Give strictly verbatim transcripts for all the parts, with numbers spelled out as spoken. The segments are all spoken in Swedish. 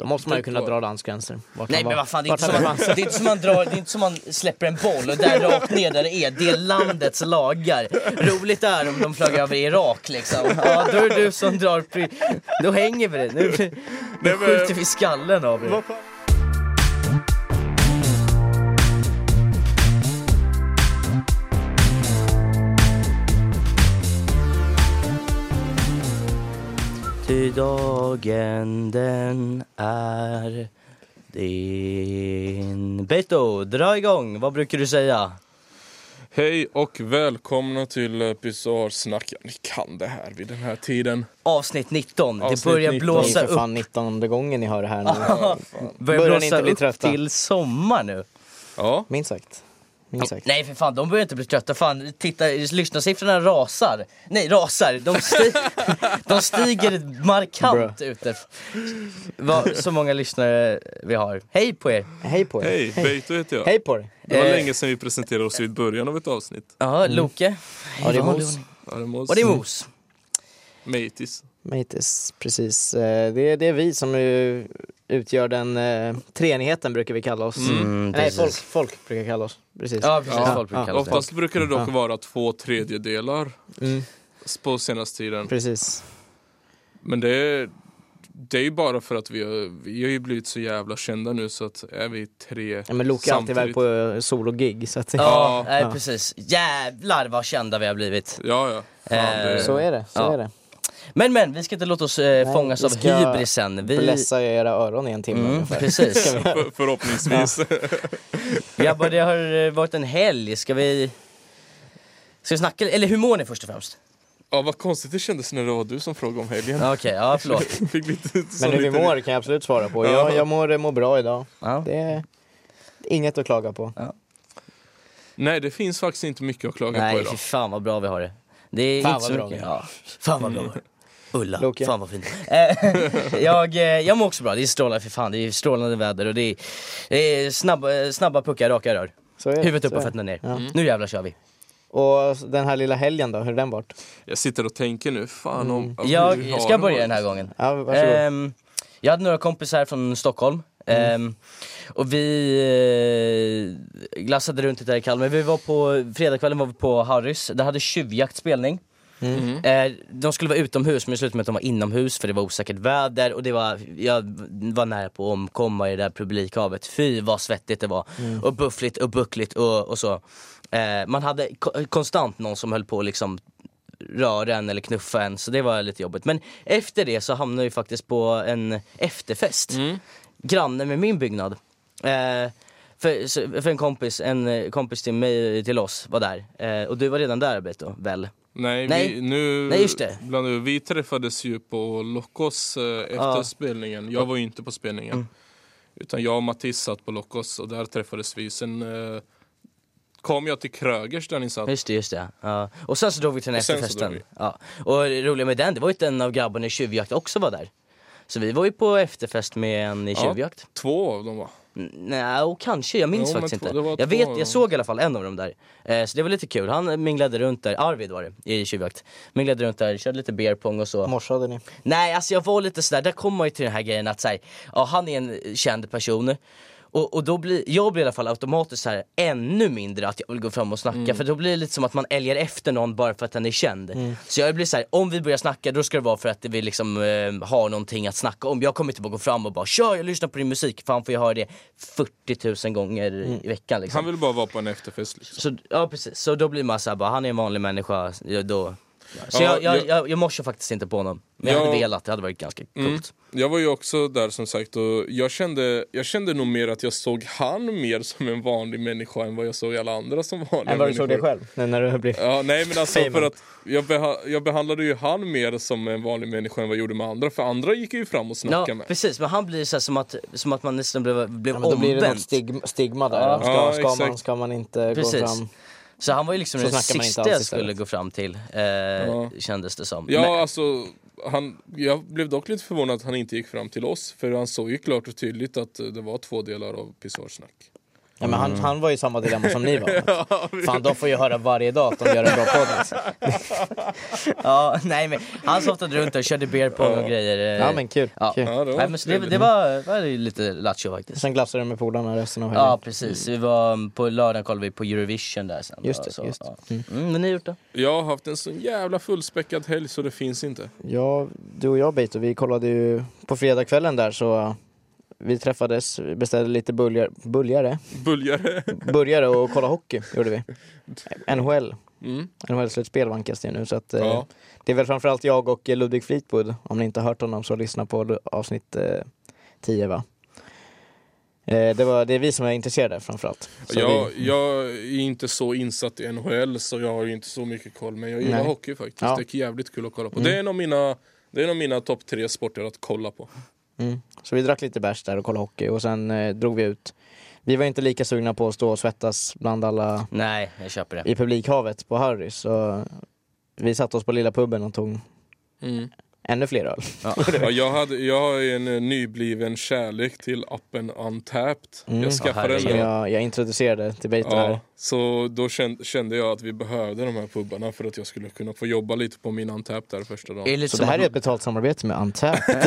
Då måste man ju kunna dra landsgränser. Vart Nej, han men var. vad fan, det är, inte Vart som han man, det är inte som man drar, det är inte som man släpper en boll och där rakt ner där det är, det är landets lagar. Roligt är om de flög över Irak liksom. Ja, då är det du som drar, då hänger vi det. Nu, nu skjuter vi skallen av det. Ty dagen den är din. Beto, dra igång. Vad brukar du säga? Hej och välkomna till Pissoarsnack. Ni kan det här vid den här tiden. Avsnitt nitton. Avsnitt det börjar nitton. blåsa Det är för upp. fan nittonde gången ni hör det här nu. Börjar Börjar ni blåsa inte bli upp trötta? till sommar nu. Ja, Minst sagt. Minst sagt. Nej för fan, de börjar inte bli trötta. Fan, titta, lyssnarsiffrorna rasar. Nej, rasar. De, sti- de stiger markant ute. Vad, så många lyssnare vi har. Hej på er. Hej på er. hej, Beito heter jag. Hej på er. Det var Eh. länge sedan vi presenterade oss vid början av ett avsnitt. Ja, Loke. Ja, det är Vanlig Mos. ordning. Ja, det måste... Och det är Mos. Matis. Mates, precis. Eh, Det är, det är vi som eh, utgör den eh, treenigheten brukar vi kalla oss. Mm, Nej, precis. folk, folk brukar kalla oss. Precis. Ja, precis. Ja, Folk brukar ja. kalla oss det. Oftast brukar det dock Ja. vara två tredjedelar Mm, på senaste tiden. precis. Men det är, det är ju bara för att vi har, vi har ju blivit så jävla kända nu så att är vi tre Ja, men Loke är alltid iväg på eh, solo-gig. Så, att, Ja, Ja. nej, Ja. precis. Jävlar vad kända vi har blivit. Ja, ja. Fan, Eh, det... så är det. Så Ja. är det. Men men, vi ska inte låta oss eh, Nej, fångas vi av ska hybrisen. Vi... Blässa era öron i en timme Mm, ungefär. precis. För, förhoppningsvis. Grabbar, det har eh, varit en helg. Ska vi... Ska vi snacka? Eller hur mår ni först och främst? Ja, vad konstigt det kändes när det var du som frågade om helgen. Okej, ja förlåt. Fick lite, Men hur vi mår kan jag absolut svara på. Jag, jag mår, mår bra idag. Ja. Det är inget att klaga på. Nej, det finns faktiskt inte mycket att klaga på Nej, idag. fy fan vad bra vi har det. Det är Fan inte vad så bra mycket. vi har Ja. Fan vad bra vi har det. Ulla, Loke. fan vad fint. Eh, jag, eh, jag mår också bra, det är strålande för fan. Det är strålande väder och det är, det är snabba, snabba puckar, raka rör. Så är det, Huvudet upp så och är det. fötterna ner. Ja. Nu jävlar kör vi. Och den här lilla helgen då, hur har den varit? Jag sitter och tänker nu, fan om... om hur Jag har ska det börja varit? den här gången. Ja, varsågod. Ehm, jag hade några kompisar från Stockholm. Ehm, och vi eh, glassade runt lite där i Kalmar. Vi var på, fredagskvällen var vi på Harrys. Där hade tjuvjakt spelning. Mm. Eh, de skulle vara utomhus, men det slutade med att de var inomhus för det var osäkert väder. Och det var, jag var nära på att omkomma i det där publikhavet. Fy vad svettigt det var. Och buffligt och buckligt och, och så. Eh, man hade ko- konstant någon som höll på att liksom röra en eller knuffa en, så det var lite jobbigt. Men efter det så hamnade vi faktiskt på en efterfest. Mm. Granne med min byggnad. Eh, för, så- för en kompis, en eh, kompis till mig, till oss var där. Eh, och du var redan där, Beto, väl? Nej, Nej. Vi, nu, Nej, just det. Bland, vi träffades ju på Lokos eh, efter Ja. spelningen. Jag var ju inte på spelningen. Mm. Utan jag och Mattis satt på Lokos och där träffades vi. Sen eh, kom jag till Krögers där ni satt. Just det, just det. Ja. Och sen så drog vi till den Och sen så efterfesten. drog vi. Ja. Och det roliga med den, det var ju att en av grabbarna i tjuvjakt också var där. Så vi var ju på efterfest med en i Ja. tjuvjakt. Två av dem va? N- Nej, och kanske, jag minns Jo, men faktiskt två- det inte. var Jag två vet, av jag dem. såg i alla fall en av dem där. Eh, så det var lite kul. Han minglade runt där, Arvid var det, i tjuvjakt. Minglade runt där, körde lite beerpong och så. Morsade ni? Nej, alltså jag var lite sådär, där kommer man ju till den här grejen att så här, ja, han är en känd person. Och, och då blir, jag blir i alla fall automatiskt så här ännu mindre att jag vill gå fram och snacka. Mm. För då blir det lite som att man älgar efter någon bara för att den är känd. Så jag blir så här, om vi börjar snacka då ska det vara för att vi liksom eh, har någonting att snacka om. Jag kommer inte bara gå fram och bara, kör jag lyssnar på din musik. Fan får jag höra det fyrtio tusen gånger i veckan liksom. Han vill bara vara på en efterfest liksom. Så, ja precis, så då blir man såhär bara, han är en vanlig människa, ja, då... Så Ja, jag, jag, jag- jag, jag morsar faktiskt inte på honom. Men jag Ja. hade velat, det hade varit ganska coolt. Mm. Jag var ju också där som sagt och jag kände, jag kände nog mer att jag såg han mer som en vanlig människa än vad jag såg alla andra som vanliga Än vad du såg dig människor. själv? Nu när du blir... Ja, nej men alltså Famous. för att jag, beha- jag behandlade ju han mer som en vanlig människa än vad jag gjorde med andra. För andra gick ju fram och snackade Ja, med. precis, men han blir så här som att, som att man nästan blev, blev Ja, men då blir det något omvänt. stig- stigma där. Ja. Ska, Ja, ska, man, exakt. ska man inte Precis. gå fram? Så han var ju liksom Så den snackar man inte sista alls jag istället. skulle gå fram till, eh, Ja. kändes det som. Ja, Men, alltså han, jag blev dock lite förvånad att han inte gick fram till oss. För han såg ju klart och tydligt att det var två delar av Pissoarsnack. Ja, men han, han var ju samma dilemma som ni var. Ja, vi- Fan, de får ju höra varje dag att de gör en bra podd. Alltså. Ja, nej men han softade runt och körde beer pong och grejer. Ja, men kul. Ja. kul. Ja, det var Nej, men så det, trevligt. det var, var ju lite lattjo faktiskt. Sen glassade du med polarna resten av helgen. Ja, precis. Vi var på lördagen kollade vi på Eurovision där sen. Just då, det, så, just det. ja. Mm. Mm, men ni har gjort det? Jag har haft en sån jävla fullspäckad helg så det finns inte. Ja, du och jag, Beito, vi kollade ju på fredagskvällen där, så vi träffades, vi beställde lite buljar, buljare, Buljare. burgare och kollade hockey, gjorde vi. N H L. Mm. N H L-slutspel vankas det nu, så att, eh, Ja. det är väl framförallt jag och Ludvig Fleetwood. Om ni inte har hört honom så lyssna på avsnitt eh, tio, va? Eh, det, var, det är vi som är intresserade framförallt. Så Jag, vi, jag är inte så insatt i N H L så jag har ju inte så mycket koll. Men jag gillar Nej. hockey faktiskt. Ja. Det är jävligt kul att kolla på. Mm. Det är en av mina, det är en av mina topp tre sporter att kolla på. mm. Så vi drack lite bärs där och kollade hockey och sen eh, drog vi ut. Vi var inte lika sugna på att stå och svettas bland alla Nej, jag köper det. i publikhavet på Harrys, så vi satt oss på lilla puben och tog Mm. ännu fler öl. Ja, jag, hade, jag har ju en eh, nybliven kärlek till appen Untapped. Mm. Jag skaffade Ja, den Som där. jag, jag introducerade till Beito här. Ja, så då kände, kände jag att vi behövde de här pubbarna för att jag skulle kunna få jobba lite på min Untapped där första Är det dagen. lite Så som det här är att- ett betalt samarbete med Untapped.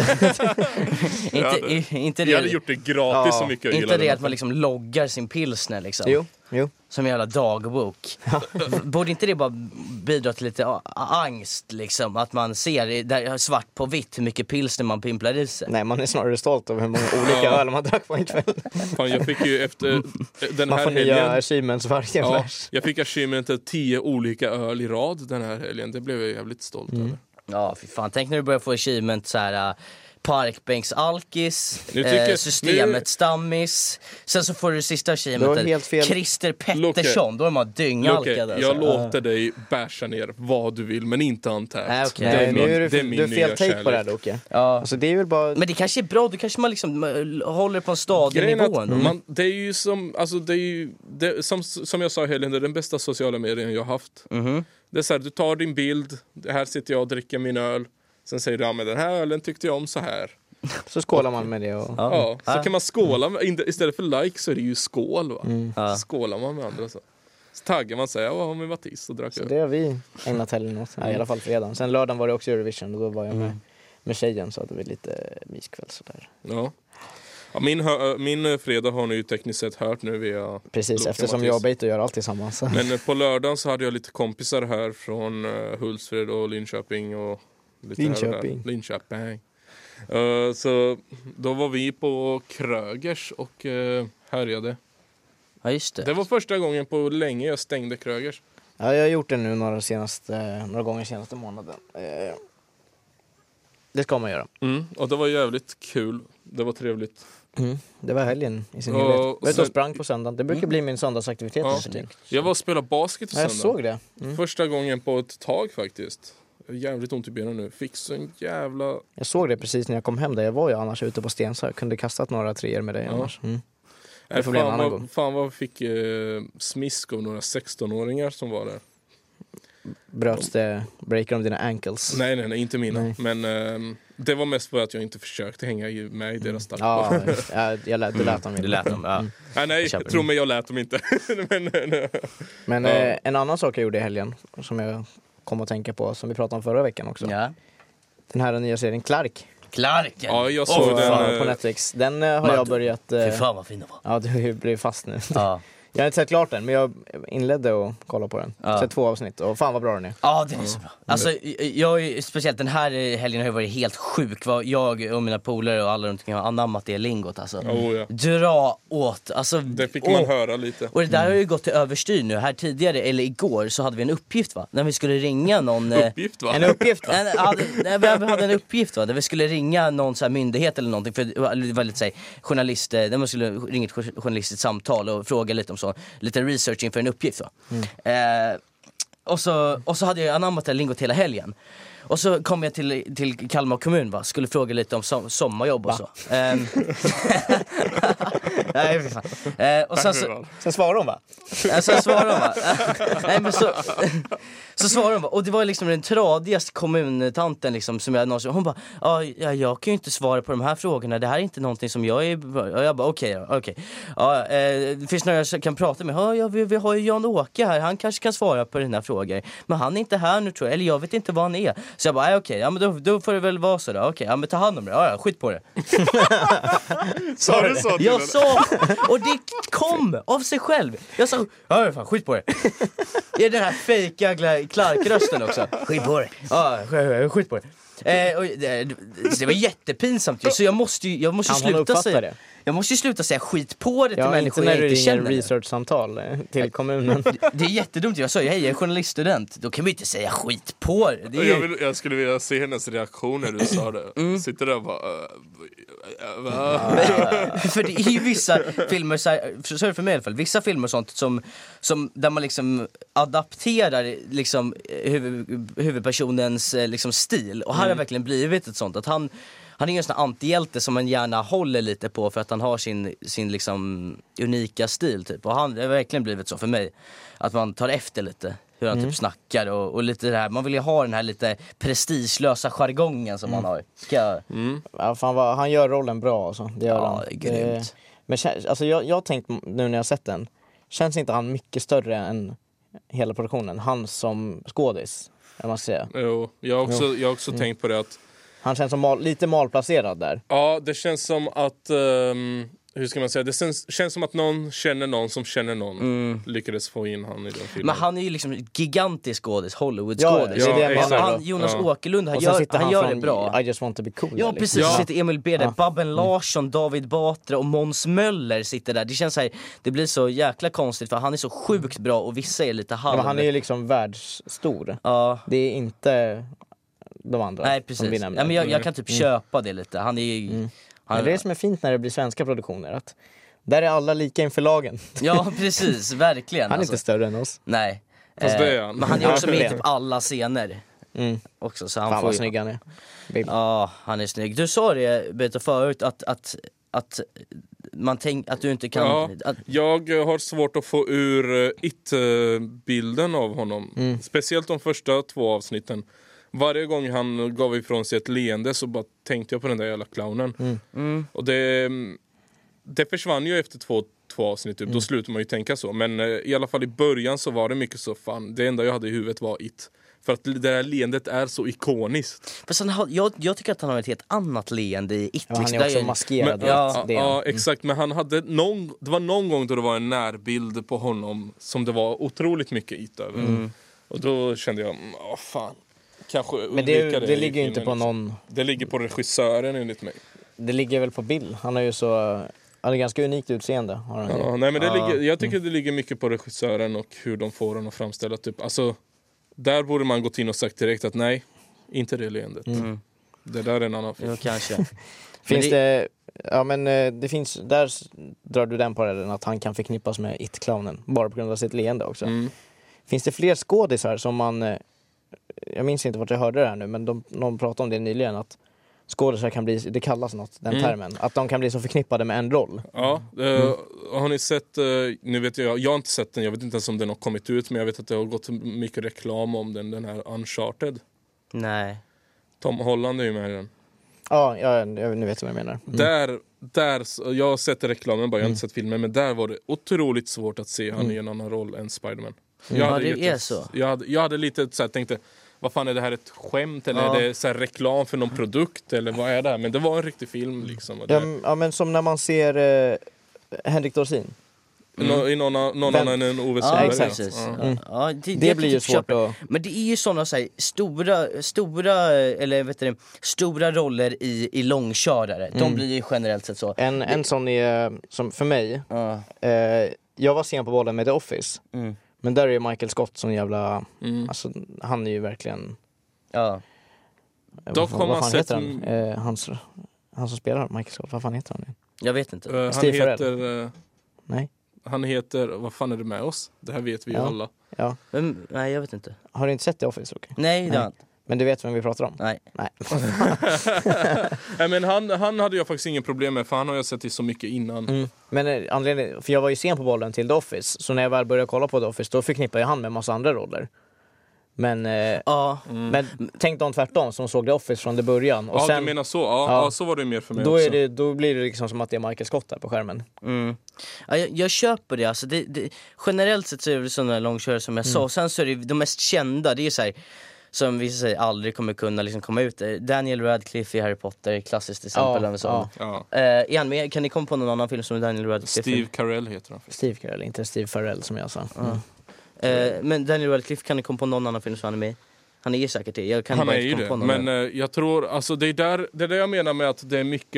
inte, i- inte Jag hade det, gjort det gratis Ja, så mycket jag inte gillade det den att man liksom loggar sin pilsner liksom. jo, jo. Som en jävla dagbok. Borde inte det bara bidra till lite a- angst liksom? Att man ser i- där, svart på vitt hur mycket pilsner man pimplar i sig. Nej, man är snarare stolt över hur många olika Ja. öl man drack på en kväll. Fan, jag fick ju efter den Man här får nya helgen. achievements varje Ja, vers. jag fick achievementet tio olika öl i rad den här helgen. Det blev jag jävligt stolt Mm. över. Ja, fy fan. Tänk när du börjar få achievement så här. Uh, Parkbänks alkis, Nu tycker- eh, systemet nu- stammis. Sen så får du det sista Du har achievementet, helt fel- Christer Luke, Pettersson. Då är man dyngalkad Luke, alltså. jag låter dig basha ner vad du vill, men inte Untapped. Nej, okej. Det är Nej, min, nu är du, det är min du är fel nya take på det här, kärlek. Doke. Ja. Alltså det är väl bara... Men det kanske är bra, då kanske man liksom eh, håller på en stadig Grejen är nivå att ändå. man, det är ju som, alltså det är ju, det, som, som jag sa i helgen, det är den bästa sociala medien jag har haft. Mhm. Det är så här, du tar din bild, det här sitter jag och dricker min öl. Sen säger du, ja men den här ölen tyckte jag om så här. Så skålar man med det och... Ja, så Ja. kan man skåla, med, inte- istället för like så är det ju skål va. Ja. Skålar man med andra så. Så taggar man sig, ja vad har med Mattis och drack Så öl. det har vi ägnat helgen åt. Ja, i alla fall fredagen. Sen lördagen var det också Eurovision och då var jag med, med tjejen, så hade vi lite myskväll sådär. Ja. Ja, min, hö- min fredag har ni ju tekniskt sett hört nu via Precis, Luke eftersom Mattis. jag och Beito gör allt tillsammans. Men eh, på lördagen så hade jag lite kompisar här från uh, Hultsfred och Linköping och lite här och där. Linköping. Linköping. Eh, så då var vi på Krögers och uh, härjade. Ja, just det. Det var första gången på länge jag stängde Krögers. Ja, jag har gjort det nu några, senaste, några gånger senaste månaden. Eh, Det ska man göra. Mm, och det var jävligt kul. Det var trevligt. Mm. Det var helgen i sin Ja, helhet. och Jag var ute och sen- sprang på söndagen. Det brukar bli min söndagsaktivitet Ja. nu för tiden. Jag var och spelade basket i Ja, jag söndag. såg det. Mm. Första gången på ett tag faktiskt. Jag har jävligt ont i benen nu. Fick så en jävla... Jag såg det precis när jag kom hem där. Jag var ju annars ute på Stensö. Jag kunde kastat några treor med dig Ja. annars. Mm. Nej, får bli en fan, annan vad, gång. fan vad fick eh, smisk av några sexton-åringar som var där. Bröts det, breaker de dina ankles? Nej, nej, nej, inte mina. Nej. Men ehm, det var mest för att jag inte försökte hänga i- med i deras start. Ja, jag, jag lät, det lät dem. Det lät dem, ja. Nej, nej, Jag köper tro mig, jag lät dem inte. Men, eh, Men Ja. eh, en annan sak jag gjorde i helgen som jag kom att tänka på, som vi pratade om förra veckan också. Ja. Den här nya serien Clark Clarken! ja, jag Åh, såg på, den. på eh, Netflix. Den eh, har Man- jag börjat... Fy Eh, fan vad fin den var. ja, du blev fast nu. Ja. Jag har inte sett klart den, men jag inledde att kolla på den. Ja. Sett två avsnitt och fan vad bra den är. Ja, den är så bra. Alltså, jag, speciellt den här helgen har ju varit helt sjuk. Vad jag och mina polare och alla runt omkring har anammat det lingot. Alltså. Oh, ja. Dra åt. Alltså, Det fick man åh. höra lite. Och det där har ju gått till överstyr nu. Här tidigare, eller igår, så hade vi en uppgift va? När vi skulle ringa någon... eh, Uppgift va? En uppgift va? En, hade, nej, vi hade en uppgift va, där vi skulle ringa någon så här myndighet eller någonting, för det var väldigt så här, journalist, där man skulle ringa ett journalistiskt samtal och fråga lite om så, lite research inför en uppgift va. Eh, och, så, och så hade jag anammat det här lingot hela helgen. Och så kom jag till, till Kalmar kommun va, skulle fråga lite om som, sommarjobb och Va? så. Ehm, Nej, för fan. Eh, och sen så... Sen svarar hon va? Ja, sen svarar hon va? Nej, men så... Så svarar hon va? Och det var liksom den tradigaste kommuntanten liksom, som jag någonsin... Hon bara, ja, jag kan ju inte svara på de här frågorna. Det här är inte någonting som jag är... Och jag bara, okej okay, okej. Okay. Ja, eh, det finns några jag kan prata med. Ja, vi, vi har ju Jan-Åke här. Han kanske kan svara på den här frågan. Men han är inte här nu tror jag. Eller jag vet inte vad han är. Så jag bara, okej, okay, ja men då, då får det väl vara så då. Okej, okay, ja men ta hand om det. Ja, ja, skit på det. Sa du så till jag henne? sa, och det kom av sig själv. Jag sa, ja fan, skit på det. Det är den här fejka Clark-rösten också. Skit på det. Ja, skit på det. Eh, och det, det var jättepinsamt ju, så jag måste ju, jag måste ju sluta säga det. Jag måste ju sluta säga skit på det till ja, människor jag inte känner. Research-samtal till kommunen. Det, det är jättedumt. Jag sa ju, hej, jag är journaliststudent. Då kan vi inte säga skit på det. Det är ju... jag, vill, jag skulle vilja se hennes reaktion när du sa det. Mm. Sitter där och bara... Uh, uh, För det är ju vissa filmer, så, här, så är det för mig i alla fall, vissa filmer och sånt som, som, där man liksom adapterar liksom, huvud, huvudpersonens liksom, stil. Och här mm. har verkligen blivit ett sånt att han Han är ju en sån antihjälte som man gärna håller lite på för att han har sin, sin liksom unika stil typ. Och han det har verkligen blivit så för mig. Att man tar efter lite hur han mm. typ snackar och, och lite det här. Man vill ju ha den här lite prestigelösa jargongen som mm. man har. Ska... Mm. Ja, fan vad, han gör rollen bra alltså. Det gör ja, han. Det är grymt. Men alltså, jag, jag har tänkt nu när jag har sett den. Känns inte han mycket större än hela produktionen? Han som skådis, jag måste säga. Jo, jag har också, jag har också mm. tänkt på det att han känns som mal, lite malplacerad där. Ja, det känns som att um, hur ska man säga? Det känns, känns som att någon känner någon som känner någon mm. lyckades få in han i den filmen. Men han är ju liksom gigantisk skådis, Hollywood-skådis. Ja, ja, han, han, Jonas ja. Åkerlund, han gör, han han gör det bra. I just want to be cool. Ja, precis. Liksom. Ja. Sitter Emil B där, ja. Babben Larsson, David Batra och Måns Möller sitter där. Det känns så här, det blir så jäkla konstigt för han är så sjukt bra och vissa är lite halv. Ja, han är ju liksom världsstor. Ja. Det är inte de andra. Nej, precis. Ja, men jag, jag kan typ mm. köpa det lite. Han är ju... Mm. Han, men det är det som är fint när det blir svenska produktioner. Att där är alla lika inför lagen. Ja, precis. Verkligen. Han är alltså. inte större än oss. Nej. Fast det är han. Men han är också med i typ alla scener. Mm. Också, så han Fan får vad ju... snygg han är. Baby. Ja, han är snygg. Du sa det, Beto, förut att... att, att man tänk, att du inte kan... Ja, att... jag har svårt att få ur it-bilden av honom. Mm. Speciellt de första två avsnitten. Varje gång han gav ifrån sig ett leende så bara tänkte jag på den där jävla clownen. Mm. Mm. Och det, det försvann ju efter två, två avsnitt. Typ. Mm. Då slutade man ju tänka så. Men eh, i alla fall i början så var det mycket så fan. Det enda jag hade i huvudet var it. För att det där leendet är så ikoniskt. Fast han har, jag, jag tycker att han har ett helt annat leende i it. Ja, han är också är... maskerad. Men, ja, ja, exakt. Men han hade någon, det var någon gång då det var en närbild på honom som det var otroligt mycket it över. Mm. Och då kände jag, åh fan. Kanske men det, det, det ligger ju inte på någon... Det ligger på regissören enligt mig. Det ligger väl på Bill. Han har ju så... Han har ganska unikt utseende. Har han ja, nej, men det ah. ligger, jag tycker mm. det ligger mycket på regissören och hur de får den att framställa. Typ. Alltså, där borde man gått in och sagt direkt att nej, inte det leendet. Mm. Det där är en annan film. Ja, kanske. Finns det... det... Ja, men det finns... Där drar du den parallellen att han kan förknippas med it-clownen. Bara på grund av sitt leende också. Mm. Finns det fler skådisar som man... Jag minns inte vart jag hörde det här nu, men de, de pratade om det nyligen att skådespelare kan bli, det kallas något, den mm. termen, att de kan bli så förknippade med en roll. Ja, uh, mm. har ni sett, uh, nu vet jag, jag har inte sett den, jag vet inte ens om den har kommit ut, men jag vet att det har gått mycket reklam om den, den här Uncharted. Nej. Tom Holland är ju med i den. Ja, ja nu vet jag vad jag menar. Mm. Där, där, jag har sett reklamen bara, jag har inte mm. sett filmen, men där var det otroligt svårt att se han mm. i en annan roll än Spider-Man. Mm. Jag, hade ja, det jätte, är så. Jag, hade, jag hade lite så här, tänkte, vad fan är det här, ett skämt eller ja. är det så här reklam för någon produkt eller vad är det här? Men det var en riktig film liksom. Ja, ja men som när man ser eh, Henrik Dorsin. Mm. I någon, någon annan än Ove Sundberg. Ja, precis. Ja. Mm. Ja, det, det, det blir ju svårt att... Men det är ju sådana så här, stora, stora, eller vet du, stora roller i, i långkörare. Mm. De blir ju generellt sett så. En, en sån är, som för mig, ja. eh, jag var sen på bollen med The Office. Mm. Men där är Michael Scott som jävla... Mm. Alltså, han är ju verkligen... Ja. Då kommer man sett... Han? Eh, hans, han som spelar Michael Scott, vad fan heter han nu? Jag vet inte. Uh, han heter... Uh, nej. Han heter... Vad fan är det med oss? Det här vet vi ju ja. alla. Ja. Men, nej, jag vet inte. Har du inte sett The Office? Okay? Nej, det har inte. Men du vet vem vi pratar om? Nej. Nej. Nej, men han, han hade jag faktiskt ingen problem med, för han har jag sett i så mycket innan. Mm. Men eh, anledningen, för jag var ju sen på bollen till The Office, så när jag väl började kolla på The Office då förknippade jag han med massa andra roller. Men, eh, Ja. mm. men tänk dem tvärtom som såg The Office från det början. Och Ja, sen, du menar så? Ja, ja. ja, så var det mer för mig då, också. är det, då blir det liksom som att det är Michael Scott där på skärmen. Mm. Ja, jag, jag köper det, alltså det, det generellt sett så är det sådana långkörare som jag Mm. sa. Sen så är det de mest kända, det är ju så här, som vissa säger aldrig kommer kunna liksom komma ut. Daniel Radcliffe i Harry Potter, klassiskt exempel. Ja, Eller så. Ja. Eh, är han med? Kan ni komma på någon annan film som Daniel Radcliffe? Steve Carell heter han. Steve Carell, inte Steve Farrell som jag sa. Mm. Eh, men Daniel Radcliffe, kan ni komma på någon annan film som han är med i? Han är ju säkert det. Jag kan Han bara är inte ju komma det, på någon. men eh, jag tror, alltså det är där, det är det jag menar med att det är mycket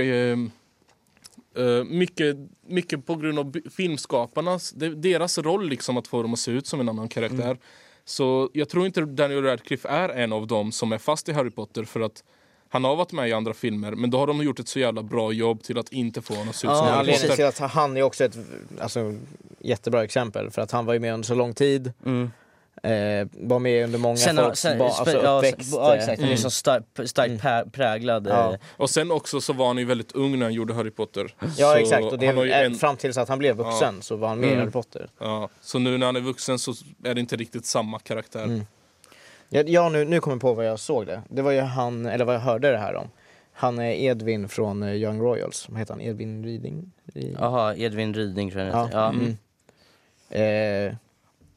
eh, eh, mycket, mycket på grund av b- filmskaparnas, det, deras roll liksom att få dem att se ut som en annan karaktär. Mm. Så jag tror inte Daniel Radcliffe är en av dem som är fast i Harry Potter, för att han har varit med i andra filmer, men då har de gjort ett så jävla bra jobb till att inte få honom att se ut Ja, som Harry Anledningen Potter. till att han är också ett alltså, jättebra exempel, för att han var ju med under så lång tid. Mm. Eh, var med under många Sen, folks sen, ba- spe- alltså ja, uppväxt. ja, eh, exakt. Han är så starkt stark pä- präglad. Ja. eh, Och sen också så var han ju väldigt ung när han gjorde Harry Potter. Ja, Så exakt. Och det han har ju är, en- fram tills att han blev vuxen så var han med i Mm. Harry Potter. Ja, så nu när han är vuxen så är det inte riktigt samma karaktär. Mm. Ja, ja nu, nu kommer jag på vad jag såg det. Det var ju han, eller vad jag hörde det här om. Han är Edvin från eh, Young Royals. Vad heter han? Edvin Ryding? I- Jaha, Edvin Ryding tror jag Ja. det heter. Ja. Mm. Eh,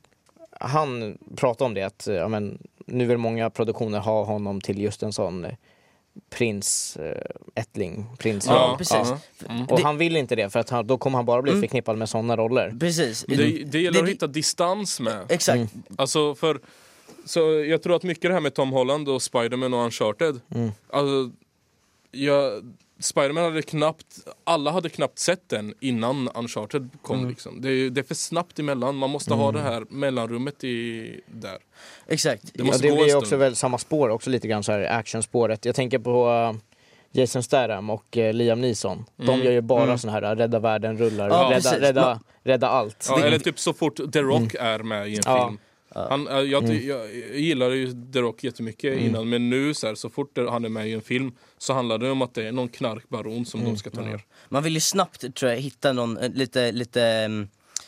han pratade om det att eh, ja, men, nu vill många produktioner ha honom till just en sån eh, prins eh, ättling, prins. Ja, precis. ja. Mm. Och Det- han vill inte det, för att han, då kommer han bara bli Mm. förknippad med såna roller. Precis. Det, det gäller Det- att hitta distans med. Exakt. Mm. Alltså för, så jag tror att mycket det här med Tom Holland och Spider-Man och Uncharted, Mm. alltså, jag, Spider-Man hade knappt, alla hade knappt sett den innan Uncharted kom. Mm. Liksom. Det, är, det är för snabbt emellan, man måste ha det här mellanrummet i, där. Exakt. Det Ja, måste det gå en blir stund. också väl samma spår, också lite grann så här actionspåret. Jag tänker på uh, Jason Statham och uh, Liam Neeson. De Mm. gör ju bara Mm. såna här uh, rädda världen rullar, Ja, rädda, precis. rädda, Man- rädda allt. Ja, eller typ så fort The Rock är med i en Ja. film. Han, äh, jag, Mm. jag, jag gillar ju The Rock jättemycket Mm. innan, men nu så, här, så fort han är med i en film så handlar det om att det är någon knarkbaron som Mm. de ska ta ner. Man vill ju snabbt, tror jag, hitta någon eh, lite, lite mm,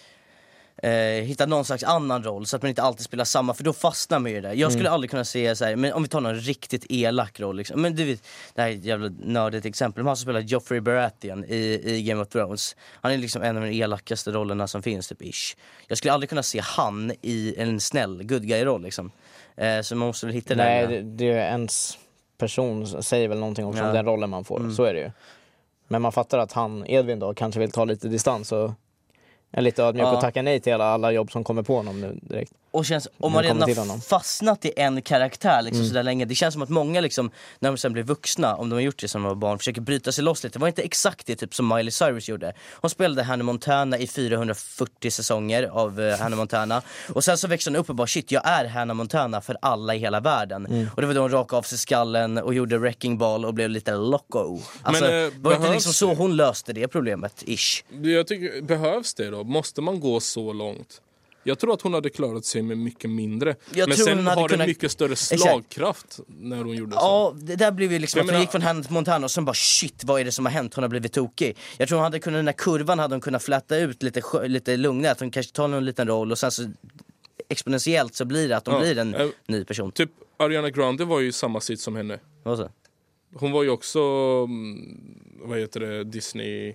eh, hitta någon slags annan roll så att man inte alltid spelar samma, för då fastnar man ju i det där. Jag skulle aldrig kunna säga så här, men om vi tar någon riktigt elak roll liksom. Men du vet, det här är ett jävla nördigt exempel. Han som spelar Joffrey Baratheon i, i Game of Thrones. Han är liksom en av de elakaste rollerna som finns, typ ish. Jag skulle aldrig kunna se han i en snäll good guy-roll liksom. Eh, så man måste väl hitta Nej, det. det, det är ens person säger väl någonting också Ja. om den rollen man får. Mm. Så är det ju. Men man fattar att han, Edvin då, kanske vill ta lite distans och är lite ödmjuk Ja. och tacka nej till alla, alla jobb som kommer på honom nu direkt. Och känns, om Den man kommer redan till har honom. fastnat i en karaktär liksom Mm. sådär länge. Det känns som att många liksom, när de sen blir vuxna, om de har gjort det som de var barn, försöker bryta sig loss lite. Det var inte exakt det typ som Miley Cyrus gjorde. Hon spelade Hannah Montana i fyrahundrafyrtio säsonger av uh, Hannah Montana. Och sen så växte hon upp och bara shit, jag är Hannah Montana för alla i hela världen. Mm. Och det var då hon rakade av sig skallen och gjorde Wrecking Ball och blev lite loco. Alltså, Men, eh, var det inte behövs liksom så det? hon löste det problemet, ish? Jag tycker, behövs det då? Måste man gå så långt? Jag tror att hon hade klarat sig med mycket mindre. Jag Men tror sen hon hade har det kunnat- mycket större slagkraft när hon gjorde så. Ja, det där blev ju liksom Jag att hon menar- gick från Hannah Montana och sen bara shit, vad är det som har hänt? Hon har blivit tokig. Jag tror hon hade kunnat, den där kurvan hade hon kunnat flätta ut lite, skö- lite lugnare, att hon kanske tar någon liten roll och sen så exponentiellt så blir det att de Ja, blir en eh, ny person. Typ Ariana Grande var ju i samma sitt som henne. Vad så? Hon var ju också, mm, vad heter det, Disney.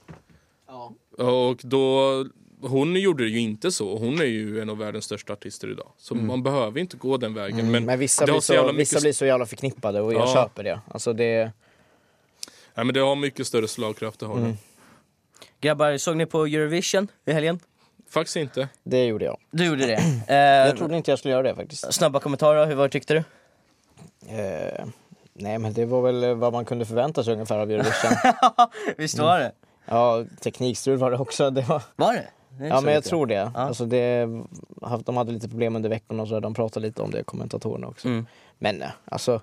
Ja. Och då, hon gjorde det ju inte så. Hon är ju en av världens största artister idag. Så man behöver inte gå den vägen. Mm. Men, Men vissa, det har blir så så, jävla vissa mycket, blir så jävla förknippade och jag Ja. köper det. Alltså det... nej, men det har mycket större slagkraft, det har Mm. det. Grabbar, såg ni på Eurovision i helgen? Faktiskt inte. Det gjorde jag. Du gjorde det. Jag Eh, trodde inte jag skulle göra det faktiskt. snabba kommentarer, hur var det, tyckte du? Eh, nej men det var väl vad man kunde förvänta sig ungefär av Eurovision. Visst var det? Ja, teknikstrul var det också. Det var... Var det? det Ja såg men jag inte tror det. Ja. Alltså det. De hade lite problem under veckorna och så de pratade lite om det, kommentatorerna också. Mm. Men nej, alltså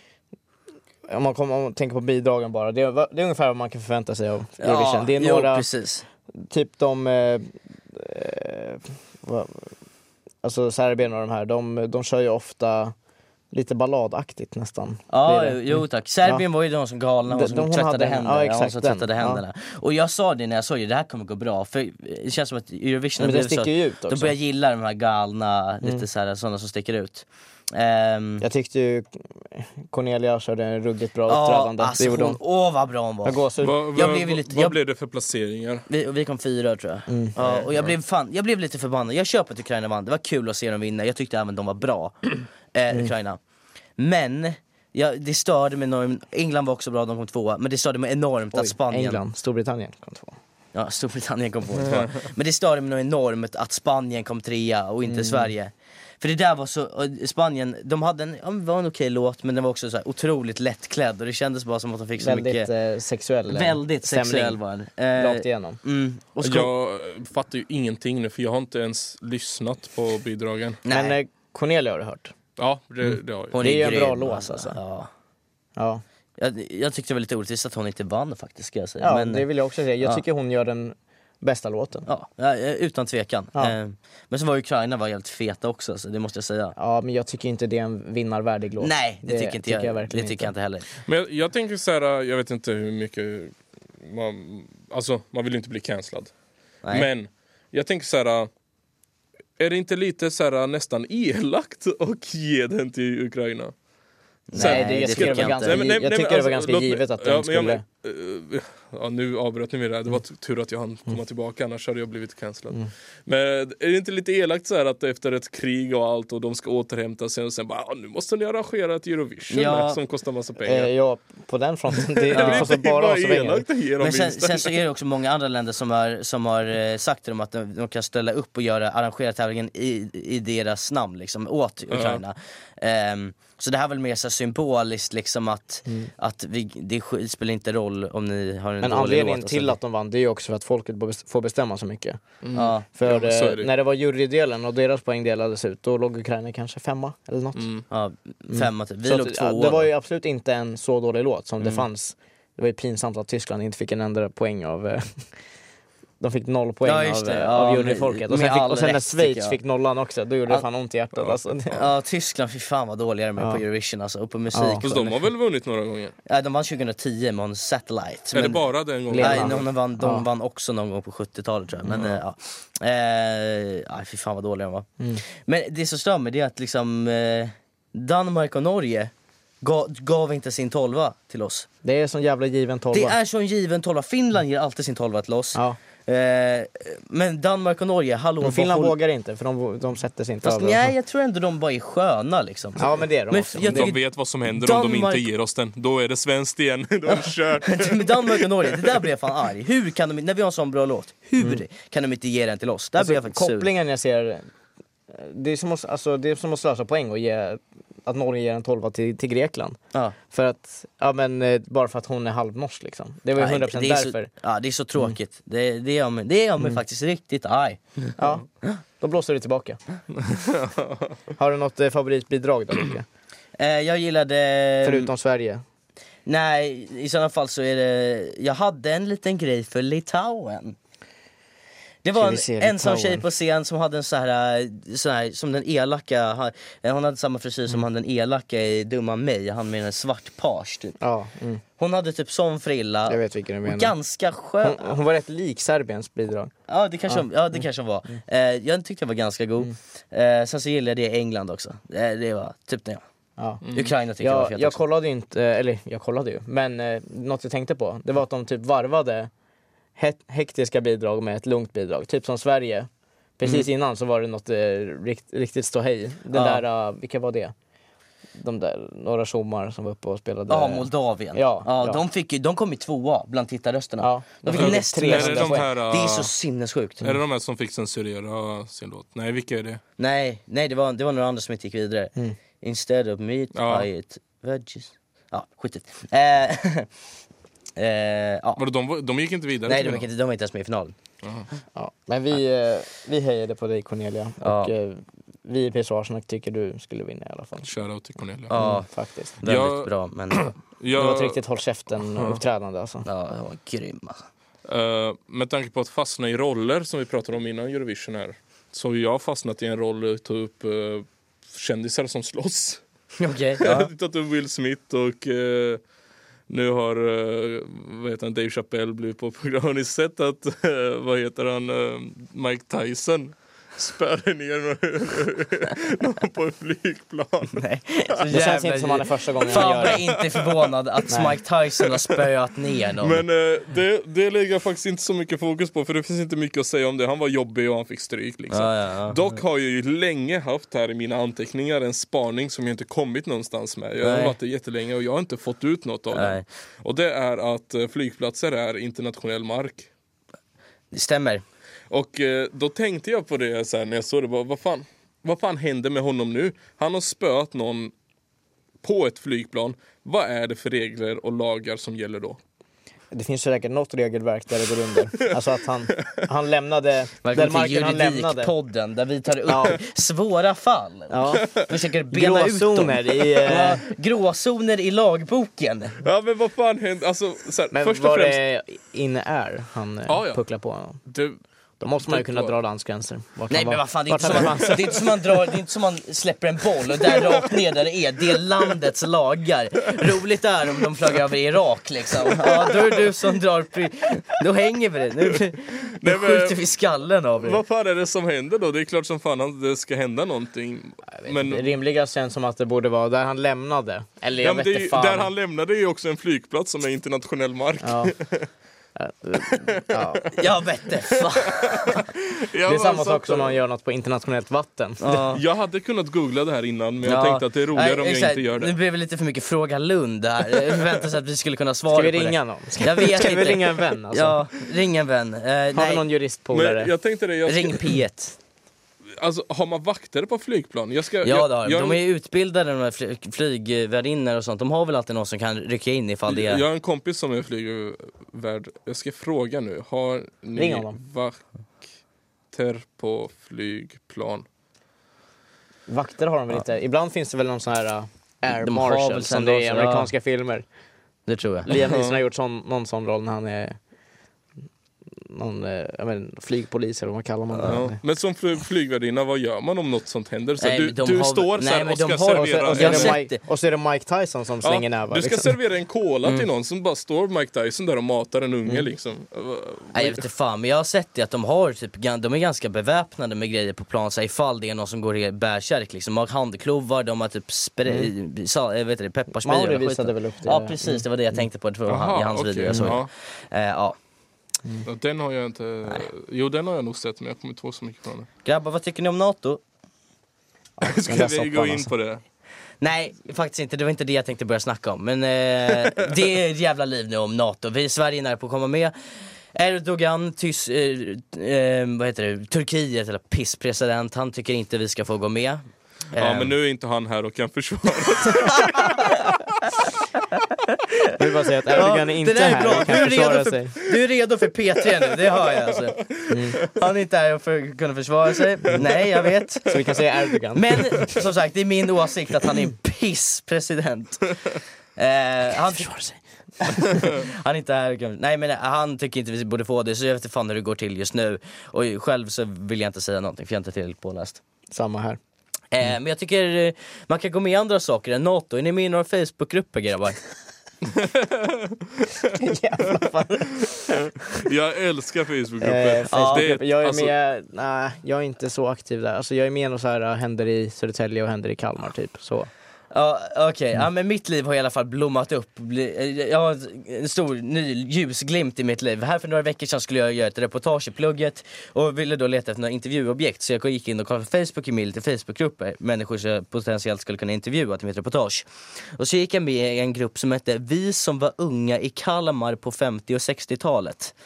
om man, kommer, om man tänker på bidragen bara, det är, det är ungefär vad man kan förvänta sig av Eurovision. Det är jo, några, precis. typ de, eh, eh, vad, alltså Serbien och de här, de, de kör ju ofta lite balladaktigt nästan. Ja, blir det. jo tack. Serbien Ja. var ju de som galna, hon De- som de- hon tvättade hade- händerna. ja, Ja, hon exakt som den. tvättade Ja. händerna. Och jag sa det när jag såg det, det här kommer gå bra. För det känns som att Eurovision Men det blev så, sticker ju ut de också. börjar gilla de här galna, lite så här, sådana som sticker ut. Ehm, Jag tyckte ju Cornelia körde en ruggigt bra ja, uppträdande. alltså Det gjorde hon, hon. åh vad bra hon var. Jag går så... Vad Jag va, blev va, lite- vad jag- blev det för placeringar? Vi, vi kom fyra tror jag. Mm. Ja, och jag blev, fan, jag blev lite förbannad. Jag köper att Ukraina vann, det var kul att se dem vinna. Jag tyckte även de var bra, eh, Mm. Ukraina. Men ja, det störde mig enormt. England var också bra, de kom tvåa. Men det störde mig enormt Oj, att Spanien... England, Storbritannien kom två. Ja, Storbritannien kom på tvåa. Men det störde mig nog enormt att Spanien kom trea och inte Mm. Sverige. För det där var så, och Spanien, de hade en, ja, det var en okej låt, men den var också så här otroligt lättklädd. Och det kändes bara som att de fick så Väldigt mycket... eh, sexuell eh, väldigt stämning. sexuell var den. Eh, Rakt igenom. mm. Och så, Jag fattar ju ingenting nu för jag har inte ens lyssnat på bidragen. nej. Men eh, Cornelia har du hört? Ja, det, det har jag. Hon Det är ju en grym, bra låt, alltså. Ja. Ja, Jag, jag tyckte det var lite orättvist att hon inte vann faktiskt, ska jag säga. ja men, det vill jag också säga. Jag ja. tycker hon gör den bästa låten. ja, ja, utan tvekan. Ja. Eh, men så var Ukraina var helt feta också, så det måste jag säga. Ja, men jag tycker inte det är en vinnarvärdig låt. Nej, det, tycker inte jag. jag det verkligen tycker jag inte heller. Men jag, jag tänker så här, jag vet inte hur mycket man, alltså man vill ju inte bli cancellad. Nej. Men jag tänker så här, är det inte lite så här nästan elakt att ge den till Ukraina? Så här, Nej, det, jag tycker det var jag ganska, Nej, men- nej, jag nej, tycker men det var alltså, ganska låt mig- givet att ja, den men jag skulle... men, eh, ja, nu avbröt ni mig där. Det var t- tur att jag hann komma tillbaka, annars hade jag blivit cancellad. Mm. Men är det inte lite elakt så här att efter ett krig och allt och de ska återhämta sig och sen bara, "Ah, nu måste ni arrangera ett Eurovision Ja. som kostar massa Eh, pengar." ja, på den fronten. Det, det Det kostar är bara bara oss pengar. elakt att ge dem Men sen, vinsten. sen så är det också många andra länder som har, som har eh, sagt till dem att de, de kan ställa upp och göra, arrangera tävlingen i, i deras namn liksom, åt Ukraina. Ehm, så det här är väl mer så här symboliskt liksom att, att vi, det sk- spelar inte roll om ni har en Men dålig anledningen låt och till så. att de vann, det är ju också för att folket bes- får bestämma så mycket. Ja. För Ja, så är eh, det. när det var jurydelen och deras poäng delades ut, då låg Ukraina kanske femma eller något. Mm. Ja, femma typ. Vi Så låg att, ja, tvåa. det var ju då. absolut inte en så dålig låt som det fanns. Det var ju pinsamt att Tyskland inte fick en enda poäng av... eh, De fick noll poäng Ja, just av, det. eh, Ja, av med- juryfolket. Och med sen, fick, all och sen när rätt, tycker Schweiz jag. fick nollan också, då gjorde det Ja. fan ont i hjärtat. Alltså. Det- Ja, Tyskland, fy fan vad dåliga de är Ja. på Eurovision alltså, och på musik. Ja. Fast de har väl vunnit några gånger? Ja, de vann tjugohundratio med en Satellite. Är det bara den gången? Lena. Nej, de, vann, de Ja. vann också någon gång på sjuttiotalet tror jag. Men eh, ja. Eh, aj, fy fan vad dåliga de var. Mm. Men det som stör mig det är att liksom eh, Danmark och Norge gav, gav inte sin tolva till oss. Det är sån jävla given tolva. Det är så en given tolva. Finland ger alltid sin tolva till oss. Ja. Eh, men Danmark och Norge, hallå. Men Finland vad håll- vågar inte, för de, de sätter sig inte Fast över. nej, jag tror ändå de bara är sköna liksom. Ja, men det är de Men också. jag Det- De tycker- vet vad som händer om de Danmark- inte ger oss den. Då är det svenskt igen. Då är det kört. Med Danmark och Norge, det där blir jag fan arg. Hur kan de, när vi har en sån bra låt, hur kan de inte ge den till oss? Där blir jag Alltså, faktiskt sur. kopplingen jag ser, det är som att, alltså, det är som att slösa poäng och ge, att Norge ger en tolva till, till Grekland. Ja. För att, ja men eh, bara för att hon är halvnorsk liksom. Det var ju Nej, hundra procent det är så- därför. Ja, det är så tråkigt. Det, det gör mig, det gör mig faktiskt riktigt arg. Ja, då blåser du tillbaka. Har du något eh, favoritbidrag då, Luke? Eh, jag gillade... Förutom Sverige? Nej, i sådana fall så är det... Jag hade en liten grej för Litauen. Det Ska var vi en se ensam Litauen? tjej på scen som hade en så här, så här som den elaka, hon hade samma frisyr som han den elaka i Dumma mig, han med en svart page typ. Ja, mm. Hon hade typ sån frilla. Jag vet vilken du och menar. ganska skön. Hon, hon var rätt lik Serbiens bidrag. Ja det kanske, ja. ja, det kanske hon var. Eh, jag tyckte den var ganska god. Eh, sen så gillade jag det i England också. Eh, det var typ det. Ja. Ja. Ukraina tyckte jag var Jag, fet jag också. kollade ju inte, eller jag kollade ju, men eh, något jag tänkte på, det var att de typ varvade he- hektiska bidrag med ett lugnt bidrag. Typ som Sverige. Precis innan så var det något eh, rikt, riktigt ståhej. Den Ja. där, uh, vilka var det? De där, några tjommar som var uppe och spelade. Ja, Moldavien. Ja, ja, ja. De, fick ju, de kom i tvåa bland tittarrösterna. Ja, de de fick fick näst tre mest Är det de poäng. här, Det är så uh, sinnessjukt. Är det de här som fick censurera sin låt? Nej, vilka är det? Nej, nej det, var, det var några andra som inte gick vidare. Mm. Instead of meat, Ja. I eat veggies. Ja, skitigt. Eh, eh, ja. Var det de, de gick inte vidare? Nej, till de, final? gick inte, de var inte ens med i finalen. Ja. Men vi, eh, vi hejade på dig, Cornelia. Ja. Och eh, vi i P S A tycker du skulle vinna i alla fall. Shoutout till Cornelia. Ja, Mm, faktiskt. väldigt Jag- bra. Men Det var ett Jag, riktigt håll käften-uppträdande alltså. ja, det var grym alltså. eh, med tanke på att fastna i roller som vi pratade om innan Eurovision här, så har jag fastnat i en roll att ta upp uh, kändisar som slåss. Okej, ja. tittat upp Will Smith och eh, nu har uh, vad heter han, Dave Chappelle blivit på program. Har ni sett att, uh, vad heter han, uh, Mike Tyson spärrade ner någon på en flygplan? Nej, Det känns inte som han är första gången han Fan gör var det. inte förvånad att Nej. Mike Tyson har spöat ner någon. Men uh, det, det lägger jag faktiskt inte så mycket fokus på, för det finns inte mycket att säga om det. Han var jobbig och han fick stryk liksom. Ja, ja, ja. Dock har jag ju länge haft här i mina anteckningar en spaning som jag inte kommit någonstans med. Jag har Nej. varit det jättelänge och jag har inte fått ut något av Nej. det. Och det är att uh, flygplatser är internationell mark. Det stämmer. Och eh, då tänkte jag på det så här, när jag såg det, bara, vad fan, vad fan händer med honom nu? Han har spöat någon på ett flygplan. Vad är det för regler och lagar som gäller då? Det finns säkert något regelverk där det går under. Alltså att han, han lämnade den Välkommen marken till han lämnade. Juridikpodden där vi tar upp Ja. svåra fall. Ja. Försöker bena ut dem. Gråzoner i... Ja, Eh, gråzoner i lagboken. Ja, men vad fan hände? Alltså, så här, men först och var främst... det inne är han eh, Ja, ja. pucklar på? Det, Då måste man ju det kunna var- dra landsgränser. Vart Nej han men var- vad fan, det är, vart inte som han man, det är inte som man drar, det är inte som man släpper en boll och där rakt ner där det är, det är landets lagar. Roligt är om de flaggar över Irak liksom. Ja, då är det du som drar, pri- då hänger vi det. Nu, nu Nej, men- skjuter vi skallen av det. vad fan är det som händer då? Det är klart som fan att det ska hända någonting. Men, Det rimliga känns som att det borde vara där han lämnade. Eller jag ja, men vet det är, inte ju- fan. där han lämnade är ju också en flygplats som är internationell mark. Ja. Ja. Jag vet det, fan. Jag Det är bara samma satt sak som där. man gör något på internationellt vatten. Ja. Jag hade kunnat googla det här innan, men jag Ja. tänkte att det är roligare Nej, om jag exakt. inte gör det. Nu blev det lite för mycket Fråga Lund här. Jag förväntade sig att vi skulle kunna svara Ska vi på ringa det. någon? Jag vet Ska inte. vi ringa en vän alltså? Ja, ring en vän. Eh, Har vi nej, någon juristpolare? Men jag tänkte det, jag ska, ring P ett. alltså, har man vakter på flygplan? Jag ska, Ja, jag, det har de. jag, De är ju utbildade, de här fly- flygvärdinnor och sånt. De har väl alltid någon som kan rycka in ifall det är... Jag har en kompis som är flygvärd. Jag ska fråga nu. Har ni Ring honom. vakter på flygplan? Vakter har de väl inte? Ibland finns det väl någon sån här uh, Air De har väl Marshal sen som det är i då, så- amerikanska filmer. Det tror jag. Liam Neeson har gjort sån, någon sån roll när han är någon eh, jag men, flygpolis eller vad kallar man det? Ja. Men som fly- flygvärdinna, vad gör man om något sånt händer? Så Nej, du men de du har- står så nej, här men och de ska har- Och så, servera... och, så Jag är har det sett Mike, det. och så är det Mike Tyson som slänger Ja, nävar. du ska liksom. servera en cola till någon som bara står Mike Tyson där och matar en unge liksom. Nej, jag vet inte fan, men jag har sett det att de har typ, gan- de är ganska beväpnade med grejer på plan, så ifall det är någon som går i bärkärk liksom. De har handklovar, de har typ spray, mm. sa, jag vet inte, pepparspray. Mauri och skit. visade väl upp det. Ja precis, det var det jag tänkte på, det var Aha, i hans okej, video jag såg. ja. Eh, ja. Ja, den har jag inte... Jo, den har jag nog sett, men jag kommer inte ihåg så mycket från det. Grabbar, vad tycker ni om NATO? Den Ska där vi soppan, gå in alltså. på det? Nej, faktiskt inte. Det var inte det jag tänkte börja snacka om. Men eh, det är ett jävla liv nu om NATO. Vi i Sverige är nära på att komma med. Erdogan, tys, eh, eh, vad heter det? Turkiet, eller pisspresident, han tycker inte vi ska få gå med. Ja, Eh, men nu är inte han här och kan försvara. Jag vill bara säga att Erdogan är inte det där är här bra. och Du kan är, redo försvara för, sig. du är redo för P tre nu, det hör jag alltså. Han är inte här för att kunna försvara sig. Nej, jag vet. Så vi kan säga Erdogan. Men som sagt, det är min åsikt att han är en pisspresident. Eh, han försvarar sig. Han är inte här. Nej, men han tycker inte vi borde få det, så jag vet inte fan hur det går till just nu. Och själv så vill jag inte säga någonting, för jag är inte till påläst. Samma här. Eh, men jag tycker eh, man kan gå med i andra saker än NATO. Är ni med i några Facebookgrupper, grabbar? Jävla fan. Jag älskar Facebookgrupper. Eh, Facebook, Det- jag är alltså- med, nej, jag är inte så aktiv där. Alltså jag är med och så här uh, händer i Södertälje och händer i Kalmar typ. Så. Ja, okej. Ja, men mitt liv har i alla fall blommat upp. Bli- Jag har en stor ny ljusglimt i mitt liv. Här för några veckor sedan skulle jag göra ett reportage i plugget och ville då leta efter några intervjuobjekt. Så jag gick in och kollade på Facebook i min lite Facebookgrupper. Människor som jag potentiellt skulle kunna intervjua till mitt reportage. Och så gick jag med i en grupp som hette Vi som var unga i Kalmar på femtio- och sextiotalet.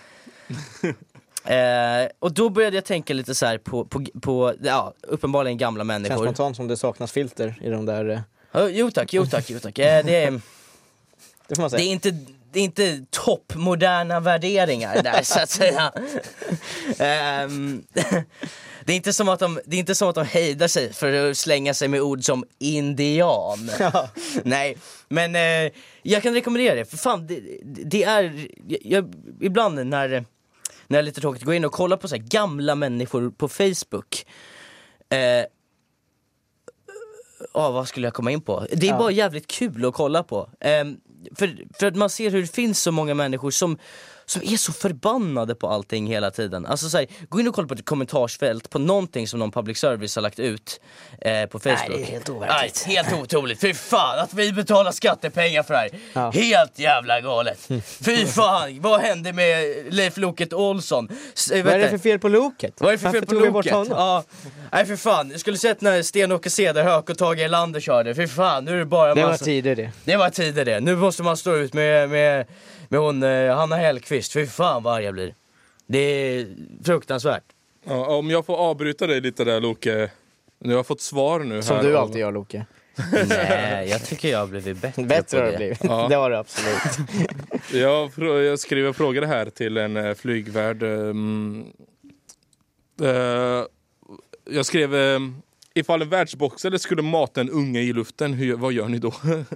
Eh, och då började jag tänka lite så här på, på, på ja, uppenbarligen gamla Känns människor. spontant som det saknas filter i de där. eh, Oh, jo tack, jo tack, jo tack. Eh, det, är, Det får man det, säga. är inte, det är inte toppmoderna värderingar där så att säga. Ehm, det, är inte som att de, det är inte som att de hejdar sig för att slänga sig med ord som indian. Ja. Nej, men eh, jag kan rekommendera det. För fan, det, det är... Jag, ibland när, när det är lite tråkigt, gå in och kolla på så här gamla människor på Facebook. Eh, Ja, vad skulle jag komma in på? Det är Ja. bara jävligt kul att kolla på. Ehm, för, för att man ser hur det finns så många människor som, som är så förbannade på allting hela tiden. Alltså så här, gå in och kolla på ett kommentarsfält på någonting som någon public service har lagt ut eh, på Facebook. Nej, det är helt overkligt. Nej, helt otroligt. Fy fan att vi betalar skattepengar för det här. Ja. Helt jävla galet. Fy fan, vad hände med Leif Loket Olsson? S- Vad vet är det du- för fel på Loket? vad är det för fel Varför på tog vi bort Loket? honom? Ja. Nej för fan, jag skulle sett när Sten-Åke Cederhök och Tage Erlander körde. Fy fan, nu är det bara Det var massa... tider det. Det var tider det. Nu måste man stå ut med, med, med hon eh, Hanna Hellqvist. Fy fan vad arg jag blir. Det är fruktansvärt. Ja, om jag får avbryta dig lite där, Loke. Nu har jag fått svar nu. Som här du av- alltid gör, Loke. Nej, jag tycker jag har blivit bättre, Bättre på har det det. blivit. Ja. Det har du absolut. Jag, frå- jag skriver frågor här till en eh, flygvärd. Um, eh, jag skrev, eh, ifall en världsboxare skulle mata en unge i luften, hur, vad gör ni då?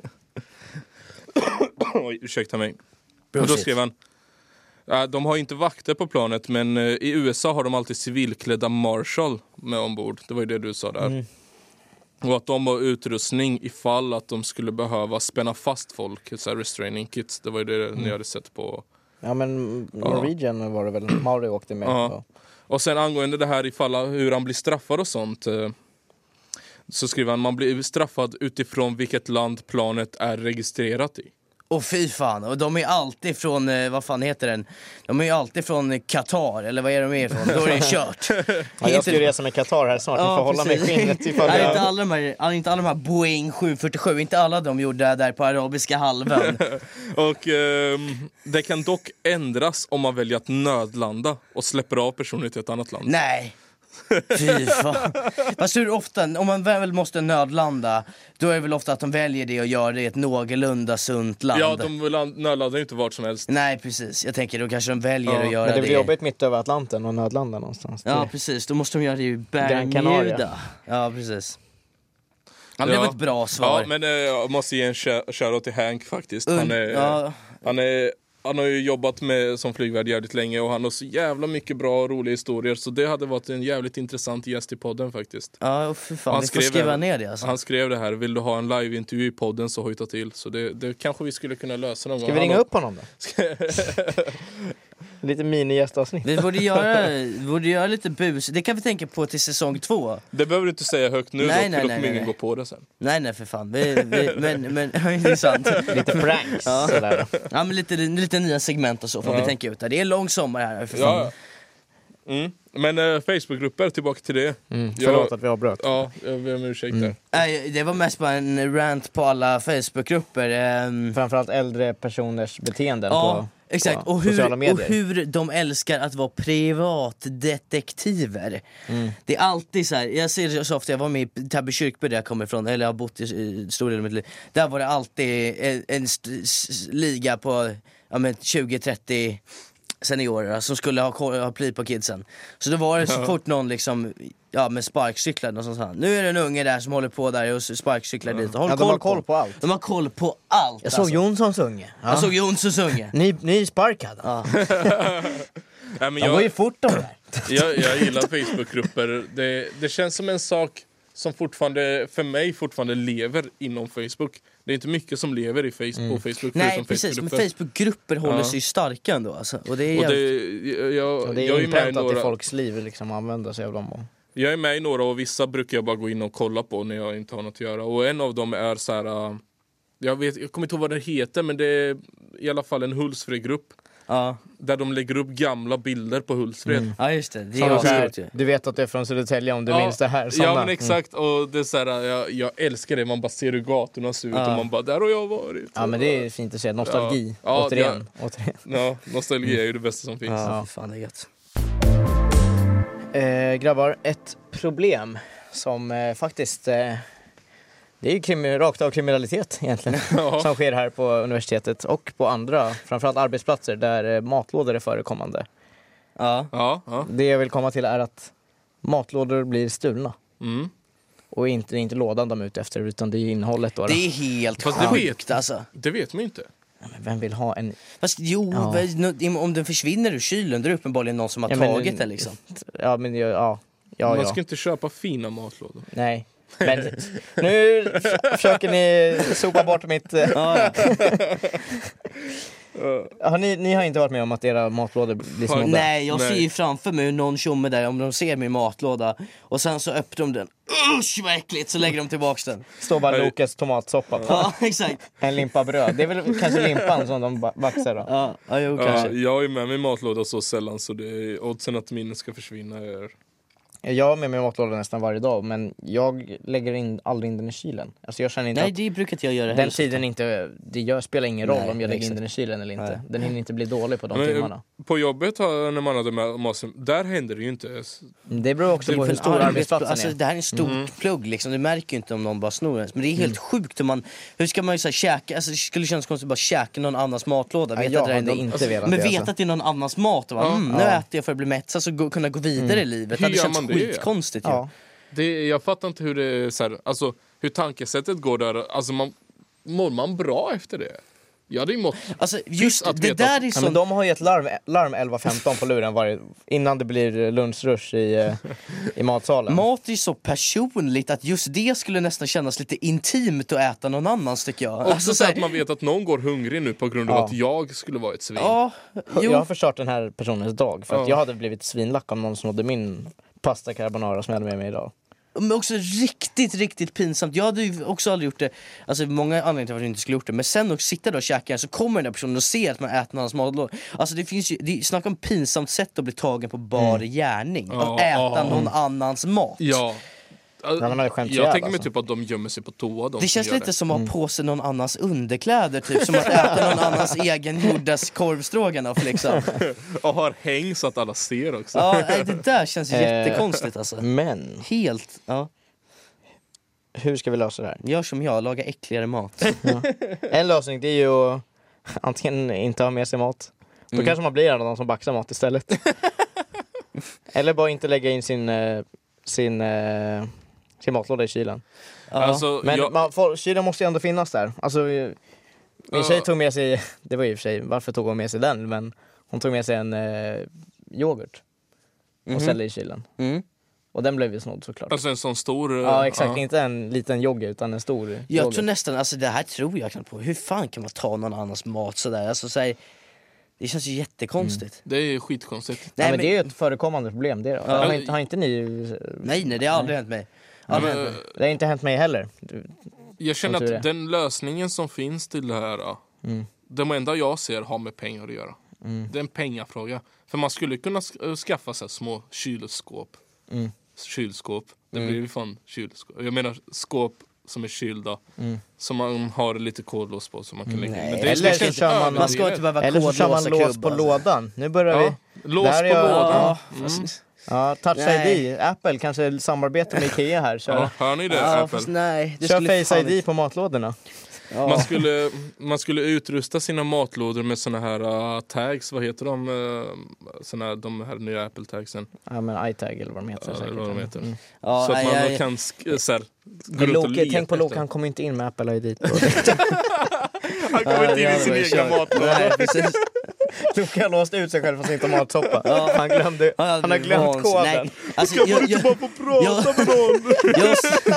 Oj, ursäkta mig. Och då skrev han, ja, de har inte vakter på planet, men eh, i U S A har de alltid civilklädda marshal med ombord. Det var ju det du sa där. Mm. Och att de har utrustning ifall att de skulle behöva spänna fast folk, så här restraining kits. Det var ju det ni hade sett på. Ja, men Norwegian var det väl. Mauri åkte med. Ja. Ja. Och sen angående det här ifall hur han blir straffad och sånt, eh, så skriver han, man blir straffad utifrån vilket land planet är registrerat i. Och fy fan, och de är alltid från, eh, vad fan heter den? De är ju alltid från Qatar, eller vad är de ifrån? Då är det kört. Ja, jag ska ju resa med Qatar här snart. Ja, får hålla mig i skinnet ifall Nej, inte jag... alla de här, inte alla de här Boeing sju fyrtiosju, inte alla de gjorde där på arabiska halvön. Och ehm, det kan dock ändras om man väljer att nödlanda och släpper av personen till ett annat land. Nej. Fy fan. Fast hur ofta, om man väl måste nödlanda, då är det väl ofta att de väljer det och gör det i ett någorlunda sunt land. Ja, de vill an- nödlandar ju inte vart som helst. Nej, precis. Jag tänker då kanske de väljer Ja, att göra Men det det. blir jobbigt mitt över Atlanten och nödlanda någonstans. Ja, Det- precis. Då måste de göra det i Gran Canaria. Bermuda. Ja, precis. Ja, det Ja. var ett bra svar. Ja, men eh, jag måste ge en sh- shoutout till Hank faktiskt. Un- Han är... ja. Han, är, han har ju jobbat med som flygvärd jävligt länge och han har så jävla mycket bra och roliga historier. Så det hade varit en jävligt intressant gäst i podden faktiskt. Ja, och för fan, Han vi får skrev skriva det- ner det alltså. Han skrev det här, vill du ha en liveintervju i podden så hojta till. Så det, det kanske vi skulle kunna lösa någon gång. Ska vi Han ringa har- upp honom då? Lite mini-gästavsnitt. Vi borde göra, vi borde göra lite bus. Det kan vi tänka på till säsong två. Det behöver du inte säga högt nu Nej, dock, nej, för då nej, kommer nej, ingen nej. gå på det sen. Nej, nej för fan. Vi, vi, men, men, det är sant. Lite pranks. Ja. Sådär. Ja, men lite, lite nya segment och så får Ja. vi tänka ut. Det är en lång sommar här för fan. Ja, ja. Mm. Men eh, Facebookgrupper, tillbaka till det. Mm. Jag- Förlåt att vi avbröt. Ja, jag ber om ursäkt där. Nej, det var mest bara en rant på alla Facebookgrupper. ehm. Framförallt äldre personers beteenden Ja, på, exakt. på Och hur, sociala och medier. hur de älskar att vara privatdetektiver. Mm. Det är alltid så här. Jag ser det så ofta, jag var med i Täby kyrkby där jag kommer ifrån, eller jag har bott i i stor del av mitt liv. Där var det alltid en, en st- s- liga på ja, men tjugo trettio seniorer som skulle ha, koll- ha pli på kidsen. Så då var det så fort någon liksom, ja, med sparkcyklar och sånt här. Nu är det en unge där som håller på där och sparkcyklar dit. Håll Ja, de har koll på allt. De har koll på allt. Jag såg alltså. Jonssons unge. Ja. Jag såg Jonssons unge. Ny, ny spark hade han. Ja. Nej, men De går ju jag, fort de där. jag, jag gillar Facebookgrupper. Det, det känns som en sak som fortfarande, för mig fortfarande lever inom Facebook. Det är inte mycket som lever i Facebook, på Facebook. Nej förutom precis, men Facebookgrupper. Facebookgrupper håller Ja. sig ju starka ändå alltså. Och det är Och det, jävligt... jag, jag, Och det jag, är är med i inpräntat i några, folks liv liksom, att använda sig av dem. jag är med i några och vissa brukar jag bara gå in och kolla på när jag inte har något att göra. Och en av dem är så här. äh, Jag, vet, jag kommer inte ihåg vad den heter, men det är i alla fall en Hultsfred-grupp. Ja. Där de lägger upp gamla bilder på Hultsfred. ja just det, det är Såna så här, ascoolt ju. du vet att det är från Södertälje om du Ja, minns det här. Såna. Ja men exakt, och det är så här, jag, jag älskar det, man bara ser hur gatorna ser ut Ja. och man bara, där har jag varit. Ja men det är fint att se, nostalgi. Ja. Ja, återigen. återigen. Ja, nostalgi är ju det bästa som finns. Ja, Ja. fy fan det är gött. Eh, grabbar, ett problem som eh, faktiskt eh, det är ju krimi- rakt av kriminalitet egentligen Ja. som sker här på universitetet och på andra, framförallt arbetsplatser där eh, matlådor är förekommande. Ja. Ja, ja. Det jag vill komma till är att matlådor blir stulna Mm. och inte, inte lådan de är ute efter utan det är innehållet då. Det är helt Fast det sjukt alltså. Det vet man ju inte. Ja, men vem vill ha en... Fast jo, Ja. väl, om den försvinner ur kylen, då är det uppenbarligen någon som har Ja, men- tagit det liksom. Ja men ja, ja, ja, Man ja. ska inte köpa fina matlådor. Nej. Men nu försöker ni sopa bort mitt... Ja. Har ni, ni har inte varit med om att era matlådor blir snodda? Nej, jag ser Nej. ju framför mig någon tjomme där, om de ser min matlåda och sen så öppnar de den. Usch vad äckligt, så lägger de tillbaks den. Står bara Lokes tomatsoppa på. Ja, exakt. En limpa bröd. Det är väl kanske limpan som de ba- baxar då. Ja, ja jo, Ja, kanske. jag är med min matlåda så sällan så det är oddsen att min ska försvinna är... Jag har med mig matlåda nästan varje dag, men jag lägger in, aldrig in den i kylen. Alltså jag känner inte Nej, att det brukar inte jag göra den heller. tiden inte, det gör, spelar ingen roll Nej, om jag lägger in exakt. den i kylen eller inte. Nej. Den hinner inte bli dålig på de Men, timmarna. på jobbet har- när man hade med masen, där händer det ju inte. Det beror också det- på hur för stor Arbets- arbetsplatsen alltså, är. det här är en stor plugg liksom. Du märker ju inte om någon bara snor ens. Men det är helt sjukt om man... Hur ska man ju säga käka? Alltså det skulle kännas konstigt att bara käka någon annans matlåda. Nej, Veta jag att det är hade någon- inte velat Men det, veta alltså. att det är någon annans mat och bara, Ja. mm, nu Ja. äter jag för att bli mätt. Så gå, kunna gå vidare i livet. Hur Det gör känns man det? skitkonstigt ju. Ja. Det, jag fattar inte hur det är så här, alltså hur tankesättet går där. Alltså man, mår man bra efter det? Jag hade ju mått... Alltså just att det veta där att- är Ja, sån... men de har ju ett larm, larm elva femton på luren varje, innan det blir lunchrush i, eh, i matsalen. Mat är ju så personligt att just det skulle nästan kännas lite intimt att äta någon annans tycker jag. Också Alltså, så så att man vet att någon går hungrig nu på grund av Ja. att jag skulle vara ett svin. ja, jo. Jag har förstört den här personens dag, för att Ja. jag hade blivit svinlack om någon snodde min pasta carbonara som jag hade med mig idag. Men också riktigt, riktigt pinsamt. Jag hade ju också aldrig gjort det. Alltså många anledningar till att jag inte skulle gjort det. Men sen också sitta där och käka, så kommer den där personen och ser att man äter någons matlåda. Alltså det finns ju, det snackar om pinsamt sätt att bli tagen på bar gärning. Ja, Att äta ja. någon annans mat. Ja. man har ju skämt jag ihjäl, tänker mig alltså. typ att de gömmer sig på toa. De Det som känns gör lite det. som att ha på sig någon annans underkläder typ. Som att äta någon annans egen gjorda korvstroganoff liksom. Och har häng så att alla ser också. Ja, nej, det där känns Eh, jättekonstigt alltså. Men, Helt, ja. hur ska vi lösa det här? Gör som jag, laga äckligare mat. En lösning det är ju att antingen inte ha med sig mat. Då Mm. kanske man blir en av de som baxar mat istället. Eller bara inte lägga in sin, eh, sin, eh, sin matlåda i kylen. Ja. Alltså, Men jag, man får, kylen måste ju ändå finnas där. Alltså, eh, min Ja. tjej tog med sig, det var ju i och för sig, varför tog hon med sig den? Men hon tog med sig en eh, yoghurt och Mhm. ställde i kylen. Mm. Och den blev ju snodd såklart. alltså en sån stor... Ja exakt, ja. inte en liten yoghurt utan en stor Jag yoghurt. tror nästan, alltså det här tror jag knappt på. Hur fan kan man ta någon annans mat sådär? Alltså så här, det känns ju jättekonstigt. Det är skitkonstigt. Ja, Nej, men det är ju ett förekommande problem. Det är, Ja. har, inte, har inte ni... nej, nej, det har aldrig hänt mig. Ja, Aldrig men, hänt mig. Det har inte hänt mig heller. Du- jag känner Som tur är. att den lösningen som finns till det här, ja, Mm. de enda jag ser har med pengar att göra. Mm. Det är en pengafråga. För man skulle kunna sk- äh, skaffa sig små kylskåp. Mm. Kylskåp. Det Mm. blir ju fan kylskåp. Jag menar skåp som är kylda. Mm. Som man har lite kodlås på så man kan lägga in. Nej, Men eller det så känns kör man- överdrivet. Man ska inte behöva Eller så kör man kodlåsa lås på klubban. lådan. Nu börjar Ja, vi... lås Där på är jag- lådan. Ja, Mm. fast, Ja, Touch Nej. I D. Apple kanske samarbetar med Ikea här. Kör, Ja, hör ni det? ja, Apple? fast nej. Det kör skulle Face fan I D på matlådorna. Ja. Man skulle, man skulle utrusta sina matlådor med såna här uh, tags, vad heter de? Uh, såna här, de här nya Apple-tagsen. Ja men iTag eller vad de heter Ja, säkert. vad de heter. Mm. Ja, så att nej, man jag- kan sk- så här, gå Men runt och Loke, leta tänk på Loke, efter. han kommer inte in med Apple I D. Han kommer inte in Ja, i sin det var egen kört. matlåda. Nej, precis. Loke har låst ut sig själv från sin tomatsoppa. Ja. Han glömde, Ja, han har det är glömt vansinnigt. koden. Nej, alltså, Kan man jag, inte jag, bara få prata med någon? jag,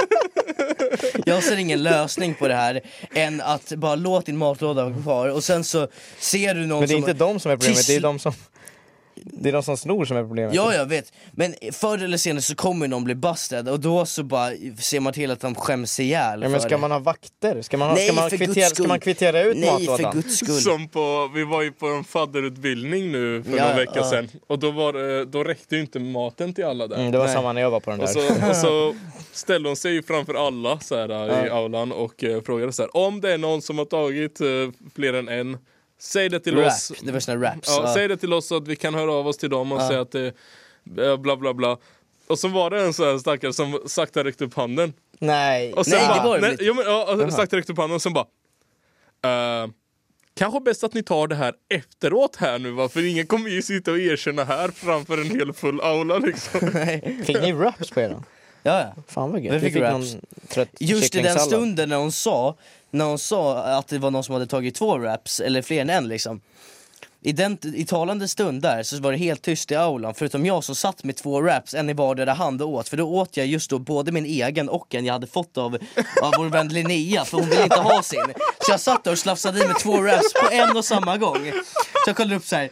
jag ser ingen lösning på det här än att bara låta din matlåda vara kvar och sen så ser du någon Men det är som... inte de som är problemet, Tis- det är de som... Det är de som snor som är problemet. Ja, jag vet. Men förr eller senare så kommer någon bli busted och då så bara ser man till att de skäms ihjäl Ja, men för ska det. man ha vakter? Ska man, ha, Nej, ska man, för kvittera, Guds ska skull. man kvittera ut Nej, matlådan? för guds skull. Som på, vi var ju på en fadderutbildning nu för Ja, några veckor ja. sedan. Och då, var det, då räckte ju inte maten till alla där. Mm, det var Nej. samma när jag var på den där. Och så, och så ställde hon sig ju framför alla så här, i aulan och uh, frågade så här: om det är någon som har tagit uh, fler än en, säg det till Rap, oss. det var såna raps. Ja, ja. säg det till oss så att vi kan höra av oss till dem och Ja. säga att det är bla bla bla. Och så var det en sån här stackare som sakta räckte upp handen. Nej. Och sen Nej, det bara, var ju nej, lite- ja, men, ja, och sakta räckte upp handen och sen bara uh, kanske bäst att ni tar det här efteråt här nu va? För ingen kommer ju sitta och erkänna här framför en hel full aula liksom. Nej. Fick ni raps på er då? Ja, ja. Fan vad gött. Vi Vi fick fick raps. någon trött Just i den kycklingsallad. stunden när hon sa när hon sa att det var någon som hade tagit två raps eller fler än en liksom. i den i talande stund där så var det helt tyst i aulan, förutom jag som satt med två wraps, en i vardera hand och åt. För då åt jag just då både min egen och en jag hade fått av, av vår vän Linnea, för hon ville inte ha sin. Så jag satt där och slafsade i med två wraps på en och samma gång. Så jag kollade upp så här.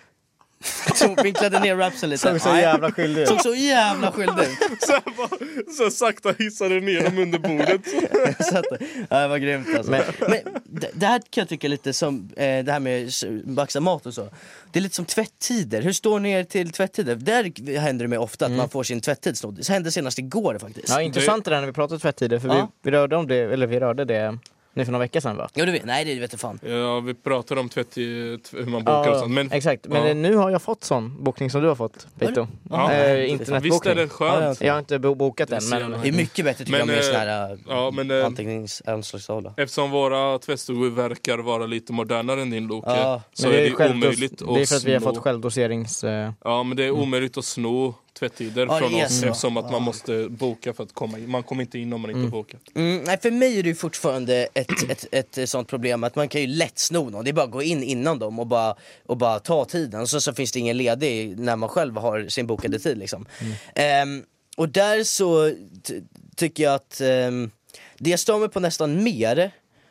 Så vinklade ner rapsen lite. Såg så jävla skyldig. Såg så jävla skyldig. Så, bara, så sakta hissade ner dem under bordet. Så att, ja, det var grymt alltså. Men, men det, det här kan jag tycka lite som eh, det här med baxa mat och så. Det är lite som tvättider. Hur står ni er till tvättider? Där händer det mig ofta att mm. man får sin tvättid snodd. Så hände senast igår faktiskt. Ja, intressant det där när vi pratade tvättider. För ja. vi, vi rörde om det, eller vi rörde det nu för några veckor sedan, va? Ja, du vet. Nej, det vet jag fan. Ja, vi pratar om tvätt, hur man bokar ja, och sånt. Men, exakt, men ja. nu har jag fått sån bokning som du har fått, Pito. Ja. Äh, internetbokning. Visst är det skönt? Jag har inte bokat den, men... Det är mycket bättre tycker men, jag med sån här ja, men, anteckningsanslagstavla. Eftersom våra tvättstugor verkar vara lite modernare än din Loke, ja. så det är det, är det omöjligt att Det är för att vi har sno. fått självdoserings... Uh... Ja, men det är omöjligt att sno tvättider ja, från oss så. eftersom att ja. man måste boka för att komma in. Man kommer inte in om man inte mm. har bokat. Mm, nej, för mig är det ju fortfarande ett, ett, ett, ett sånt problem att man kan ju lätt sno någon. Det är bara att gå in innan dem och bara, och bara ta tiden. Så, så finns det ingen ledig när man själv har sin bokade tid liksom. Mm. Um, och där så t- tycker jag att um, det jag står mig på nästan mer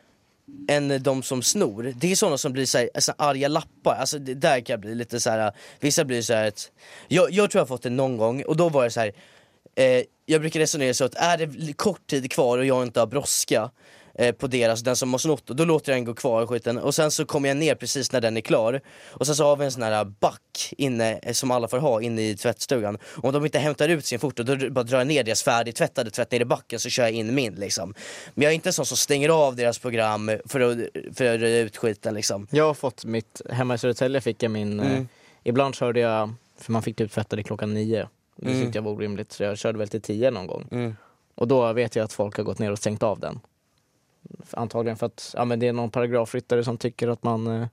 än de som snor, det är sådana som blir så här, alltså, arga lappar. Alltså det där kan jag bli lite så här. Vissa blir så här ett, jag, jag tror jag har fått det någon gång. Och då var det så här, eh, jag brukar resonera så att är det kort tid kvar och jag inte har brådska eh, på deras, den som har snott, då låter jag den gå kvar i skiten. Och sen så kommer jag ner precis när den är klar. Och sen så har vi en sån här back inne, eh, som alla får ha inne i tvättstugan. Om de inte hämtar ut sin fort, då bara drar jag ner deras färdigtvättade tvätt ner i backen, så kör jag in min liksom. Men jag är inte sån som stänger av deras program för att, för att röja ut skiten liksom. Jag har fått mitt, hemma i Södertälje fick jag min, mm. eh, ibland körde jag, för man fick typ tvätta det klockan nio. Det mm. tyckte jag var orimligt, så jag körde väl till tio någon gång. Mm. Och då vet jag att folk har gått ner och stängt av den. Antagligen för att ja, men det är någon paragrafryttare som tycker att man eh,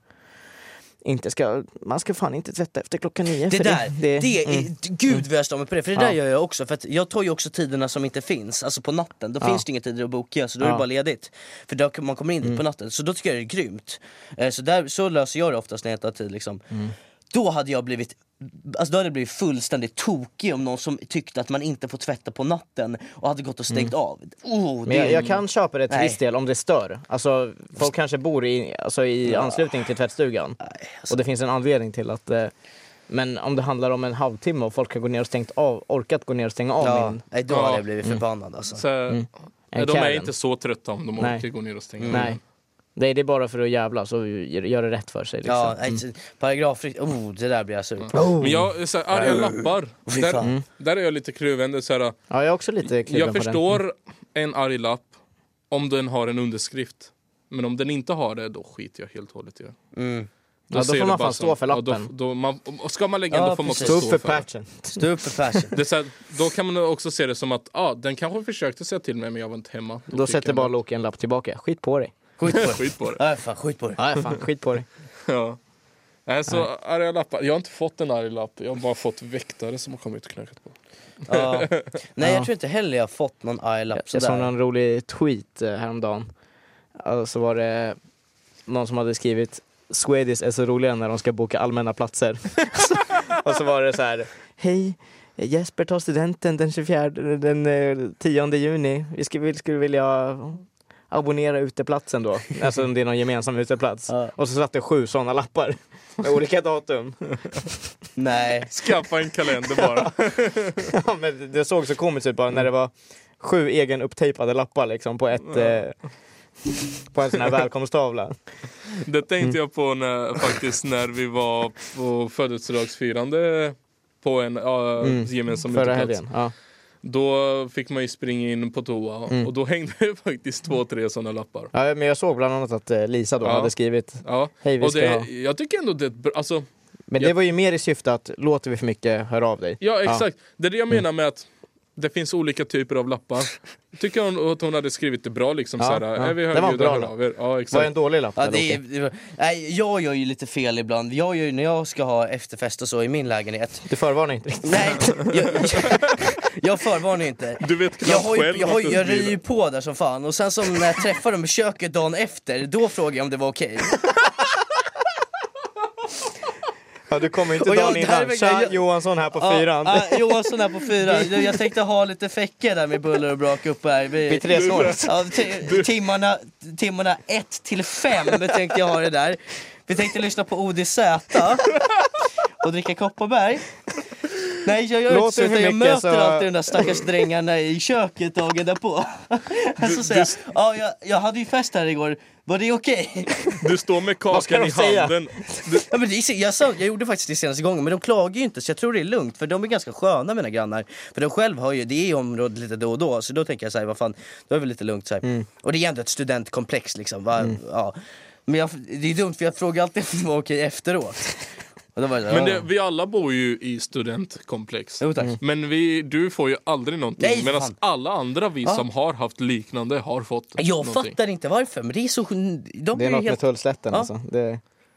inte ska, man ska fan inte tvätta efter klockan nio. Det för där, det, det, det är, mm. gud vad jag står mig på det. För det ja. där gör jag också. För att jag tar ju också tiderna som inte finns. Alltså på natten, då ja. finns det inga tider att boka. Så då ja. är det bara ledigt. För då man kommer in dit mm. på natten. Så då tycker jag det är grymt. eh, Så där, så löser jag det oftast när jag inte har tid liksom. mm. Då hade jag blivit, alltså då hade det blivit fullständigt tokig om någon som tyckte att man inte får tvätta på natten och hade gått och stängt mm. av. Oh, men jag, jag kan köpa det till viss del om det stör. Alltså folk kanske bor i, alltså, i ja. anslutning till tvättstugan. Nej, alltså. Och det finns en anledning till att eh, men om det handlar om en halvtimme och folk har gått ner och stängt av, orkat gå ner och stänga av ja. min... Nej, då ja. hade jag blivit förbannad alltså. Så, mm. De är inte så trötta om de orkar Nej. gå ner och stänga av. Nej. Nej, det är bara för att jävla så gör det rätt för sig liksom. Ja, mm. paragrafrikt. Oh, det där blir jag sur på. Oh. Men jag så här, arga lappar. Oh, där, mm. där är jag lite kluven så här. Ja, jag är också lite kluven. Jag förstår på en arg lapp om den har en underskrift. Men om den inte har det, då skiter jag helt och hållet i det. Mm. Då, ja, då får man fan stå för lappen. Ja, då, då man, ska man lägga ja, en, då får man också stå stå för för passion. Stå upp för passion. Det är så här, då kan man också se det som att ah, den kanske försökte säga till mig men jag var inte hemma. Då, då sätter bara Loke en lapp tillbaka. Skit på dig. Skit på dig. skit på dig. Ja, fan, skit på dig. Ja, fan, skit på dig. Ja. Alltså, arga lappar. Jag har inte fått en arg lapp. Jag har bara fått väktare som har kommit och knackat på. Ja. Nej, jag tror inte heller jag har fått någon arg lapp. Jag såg en rolig tweet häromdagen. Alltså var det någon som hade skrivit Swedish är så roliga när de ska boka allmänna platser. Och så var det så här: hej, Jesper tar studenten den tjugofjärde, den tionde juni. Vi skulle, vi skulle vilja abonnera uteplatsen då. Alltså om det är någon gemensam uteplats. Ja. Och så satt det sju sådana lappar med olika datum. Nej. Skaffa en kalender bara. Ja, men det såg så komiskt ut bara när det var sju egen upptejpade lappar liksom på ett... Ja. Eh, på en sån här välkomstavla. Det tänkte jag på när, faktiskt när vi var på födelsedagsfirande på en uh, mm. gemensam förra uteplats. helgen, ja. Då fick man ju springa in på toa mm. och då hängde det faktiskt två, tre sådana lappar. Ja, men jag såg bland annat att Lisa då ja. hade skrivit ja. hej, vi och ska det, ha. Jag tycker ändå det alltså, men det jag, var ju mer i syfte att låter vi för mycket, hör av dig. Ja, exakt. Ja. Det är det jag menar med att det finns olika typer av lappar. Tycker hon att hon hade skrivit det bra liksom ja, så här, ja. är vi det var en bra lapp. Ja, exakt. Var det en dålig lapp? Ja, det är, det var, nej, jag gör ju lite fel ibland. Jag gör ju när jag ska ha efterfest och så i min lägenhet. Du förvarnar inte riktigt. Nej, jag, jag, jag förvarnar inte. Du vet jag har ju, själv jag, har, jag rör ju på där som fan. Och sen som när jag träffar dem i köket dagen efter, då frågar jag om det var okej. Ja, du kommer inte Och jag- dagen det här är innan. verkligen- Tja, jag- Johansson här på Ja, fyran. ja, Johansson här på fyran. Jag tänkte ha lite fäckor där med buller och brak upp här. Vi, Vid tre snåret. Ja, t- timmarna, timmarna ett till fem tänkte jag ha det där. Vi tänkte lyssna på O D Z och dricka Kopparberg. Nej, jag gör Låter inte så, utan hur jag mycket möter så- alltid de där stackars drängarna i köket dagen därpå. Så säger jag, ja, jag, jag hade ju fest här igår, var det okej? Du står med Vad ska kakan de i säga? handen. Du, Ja, men det är, jag, sa, jag gjorde faktiskt det senaste gången, men de klagar ju inte, så jag tror det är lugnt, för de är ganska sköna, mina grannar. För de själv har ju, det är ju området lite då och då, så då tänker jag så här, vad fan, då är det väl lite lugnt så här. Mm. Och det är ändå ett studentkomplex liksom, va? Ja. Men jag, det är dumt, för jag frågar alltid om det var okej efteråt. Och då var det, så, men det, ja. vi alla bor ju i studentkomplex. Jo, tack. Men vi, du får ju aldrig någonting. Nej, för medan fan. alla andra vi Ja. som har haft liknande har fått Jag någonting. fattar inte varför, men det är så... De Det är är något med helt, tullslätten Ja. alltså. Det,